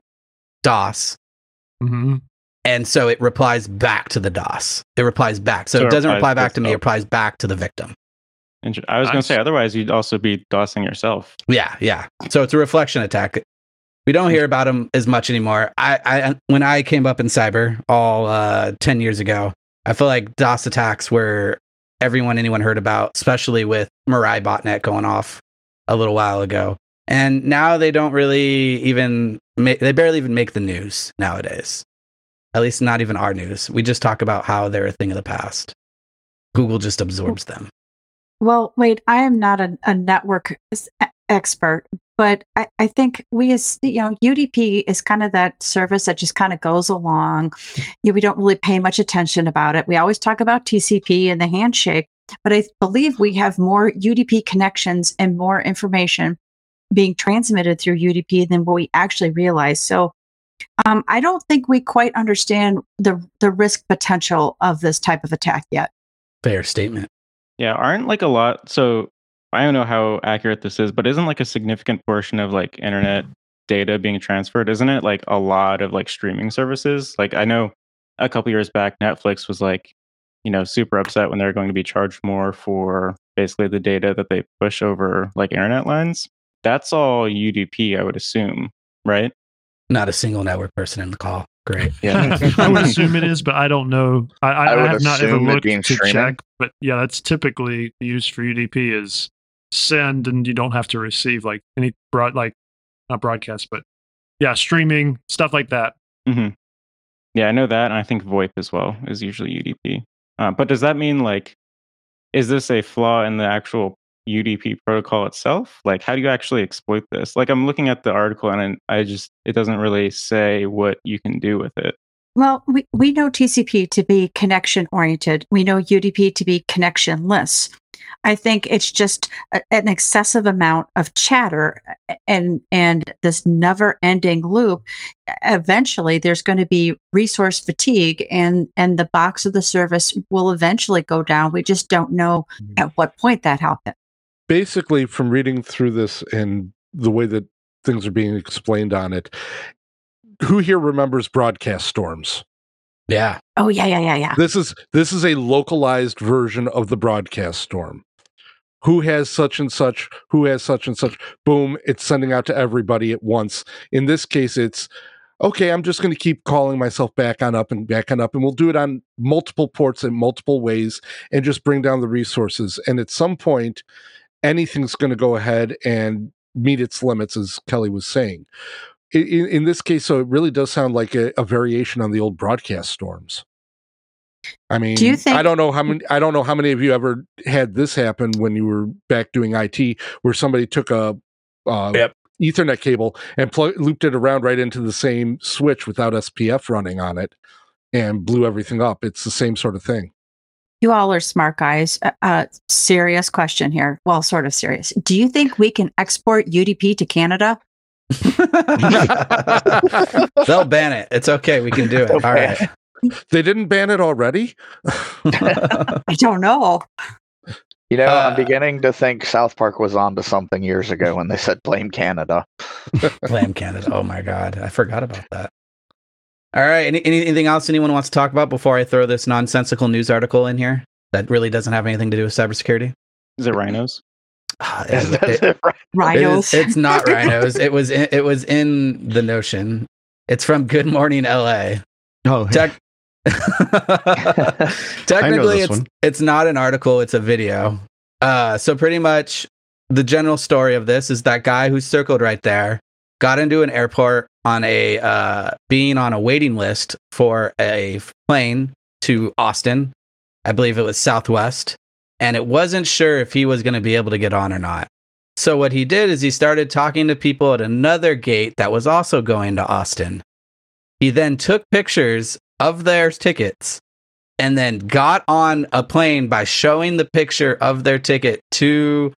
DOS. Mm-hmm. And so it replies back to the DOS. It replies back. So, So it it doesn't replies reply to back to me, it itself. replies back to the victim. Inter- I was going to Nice. say, otherwise you'd also be DOSing yourself. Yeah, yeah. So it's a reflection attack. We don't hear about them as much anymore. I, I when I came up in cyber all uh, ten years ago, I feel like DOS attacks were everyone anyone heard about, especially with Mirai botnet going off a little while ago. And now they don't really even make, they barely even make the news nowadays. At least not even our news. We just talk about how they're a thing of the past. Google just absorbs them. Well, wait, I am not a, a network s- e- expert, but I, I think we, as you know, U D P is kind of that service that just kind of goes along. Yeah, we don't really pay much attention about it. We always talk about T C P and the handshake, but I believe we have more U D P connections and more information being transmitted through U D P than what we actually realize. So um, I don't think we quite understand the the risk potential of this type of attack yet. Fair statement. Yeah, aren't like a lot. So I don't know how accurate this is, but isn't like a significant portion of like internet data being transferred? Isn't it like a lot of like streaming services? Like I know a couple years back, Netflix was like, you know, super upset when they're going to be charged more for basically the data that they push over like internet lines. That's all U D P, I would assume, right? Not a single network person in the call. Great. Yeah. I would assume it is, but I don't know. I, I, I I would have not ever assume it looked being to streaming. check. But yeah, that's typically used for U D P is send, and you don't have to receive like any broad, like not broadcast, but yeah, streaming stuff like that. hmm Yeah, I know that, and I think VoIP as well is usually U D P. Uh, but does that mean like, is this a flaw in the actual U D P protocol itself? Like, how do you actually exploit this? Like, I'm looking at the article, and I just it doesn't really say what you can do with it. Well, we, we know T C P to be connection oriented. We know U D P to be connectionless. I think it's just a, an excessive amount of chatter and and this never ending loop. Eventually, there's going to be resource fatigue, and and the box of the service will eventually go down. We just don't know at what point that happened. Basically, from reading through this and the way that things are being explained on it, who here remembers broadcast storms? Yeah. Oh yeah, yeah, yeah, yeah. This is this is a localized version of the broadcast storm. Who has such and such? Who has such and such? Boom! It's sending out to everybody at once. In this case, it's okay. I'm just going to keep calling myself back on up and back on up, and we'll do it on multiple ports in multiple ways, and just bring down the resources. And at some point, anything's going to go ahead and meet its limits, as Kelly was saying. In, in this case, so it really does sound like a, a variation on the old broadcast storms. I mean, Do you think- I don't know how many. I don't know how many of you ever had this happen when you were back doing I T, where somebody took a uh, Yep. Ethernet cable and pl- looped it around right into the same switch without S P F running on it and blew everything up. It's the same sort of thing. You all are smart guys. Uh, uh, serious question here. Well, sort of serious. Do you think we can export U D P to Canada? They'll ban it. It's okay. We can do it. All right. They didn't ban it already? I don't know. You know, Uh, I'm beginning to think South Park was onto something years ago when they said blame Canada. Blame Canada. Oh my God. I forgot about that. All right. Any, anything else anyone wants to talk about before I throw this nonsensical news article in here that really doesn't have anything to do with cybersecurity? Is it rhinos? Ah, Is it- that it- it, right? it Rhinos. is- it's not rhinos. It was in, it was in the Notion. It's from Good Morning L A. Oh, Tech- Technically, this it's one. it's not an article; it's a video. Uh, so pretty much, the general story of this is that guy who's circled right there got into an airport on a uh, being on a waiting list for a plane to Austin. I believe it was Southwest, and it wasn't sure if he was going to be able to get on or not. So what he did is he started talking to people at another gate that was also going to Austin. He then took pictures of their tickets and then got on a plane by showing the picture of their ticket to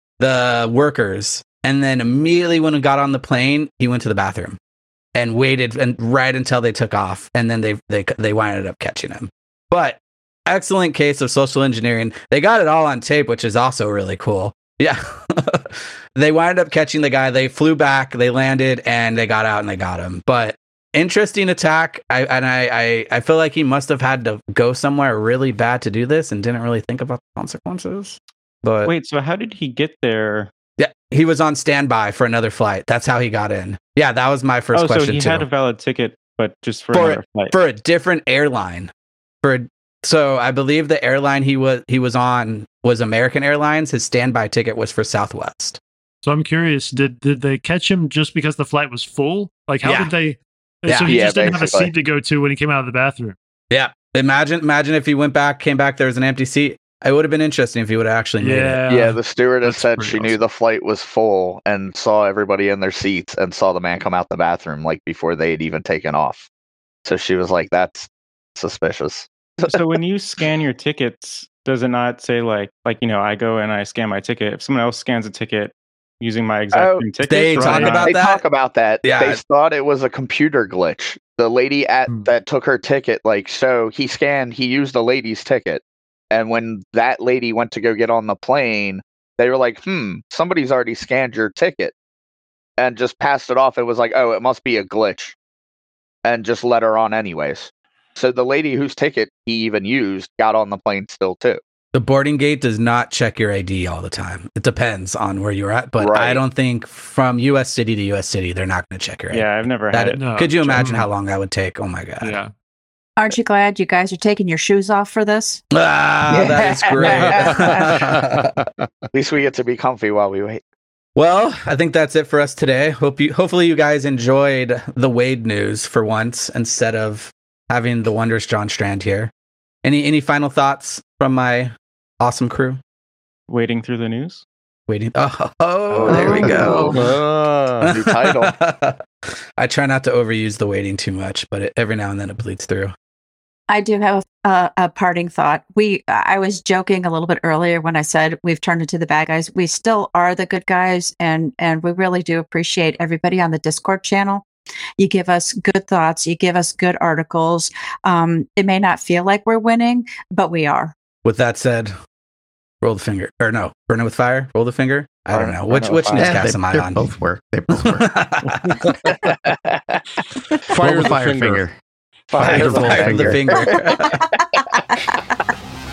the workers. And then immediately when he got on the plane, he went to the bathroom and waited and right until they took off. And then they they they wound up catching him. But excellent case of social engineering. They got it all on tape, which is also really cool. Yeah. They wound up catching the guy. They flew back, they landed, and they got out and they got him. But interesting attack. I and I, I I feel like he must have had to go somewhere really bad to do this and didn't really think about the consequences. But Wait, so how did he get there? yeah, he was on standby for another flight. That's how he got in. Yeah, that was my first oh, question so he too. had a valid ticket, but just for, For another flight. for a different airline. For a, so I believe the airline he was he was on was American Airlines. His standby ticket was for Southwest. So I'm curious, did did they catch him just because the flight was full? Like, how Yeah. did they? Yeah. So he Yeah, just didn't have a basically. seat to go to when he came out of the bathroom. Yeah. Imagine imagine if he went back, came back, there was an empty seat. It would have been interesting if he would have actually made it. Yeah, Yeah, the stewardess that's said pretty she knew awesome. the flight was full and saw everybody in their seats and saw the man come out the bathroom like before they had even taken off. So she was like, "That's suspicious." So when you scan your tickets, does it not say like like you know I go and I scan my ticket? If someone else scans a ticket using my exact Oh, same ticket, they do I talk not- about they that? talk about that. Yeah. They thought it was a computer glitch. The lady at Hmm. that took her ticket, like, so he scanned, he used a lady's ticket. And when that lady went to go get on the plane, they were like, hmm, somebody's already scanned your ticket and just passed it off. It was like, oh, it must be a glitch. And just let her on anyways. So the lady whose ticket he even used got on the plane still too. The boarding gate does not check your I D all the time. It depends on where you're at, but I Right. don't think from U S city to U S city they're not going to check your I D. Yeah, I've never That- had it. No, could you imagine check- how long that would take? Oh my god. Yeah. Aren't you glad you guys are taking your shoes off for this? Ah, that is great. At least we get to be comfy while we wait. Well, I think that's it for us today. Hope you hopefully you guys enjoyed the Wade news for once instead of having the wondrous John Strand here. Any any final thoughts from my awesome crew? Wading through the news. Waiting. Oh, oh, there we go. Ah. New title. I try not to overuse the waiting too much, but it, every now and then it bleeds through. I do have a, a parting thought. We, I was joking a little bit earlier when I said we've turned into the bad guys. We still are the good guys, and and we really do appreciate everybody on the Discord channel. You give us good thoughts. You give us good articles. Um, it may not feel like we're winning, but we are. With that said, roll the finger. Or no, burn it with fire. Roll the finger. I don't Burn- know. burn Which it with which fire. newscast they, am I they on? both work. They both work. Fire Roll the fire finger. finger. Fire Fire the the finger. finger.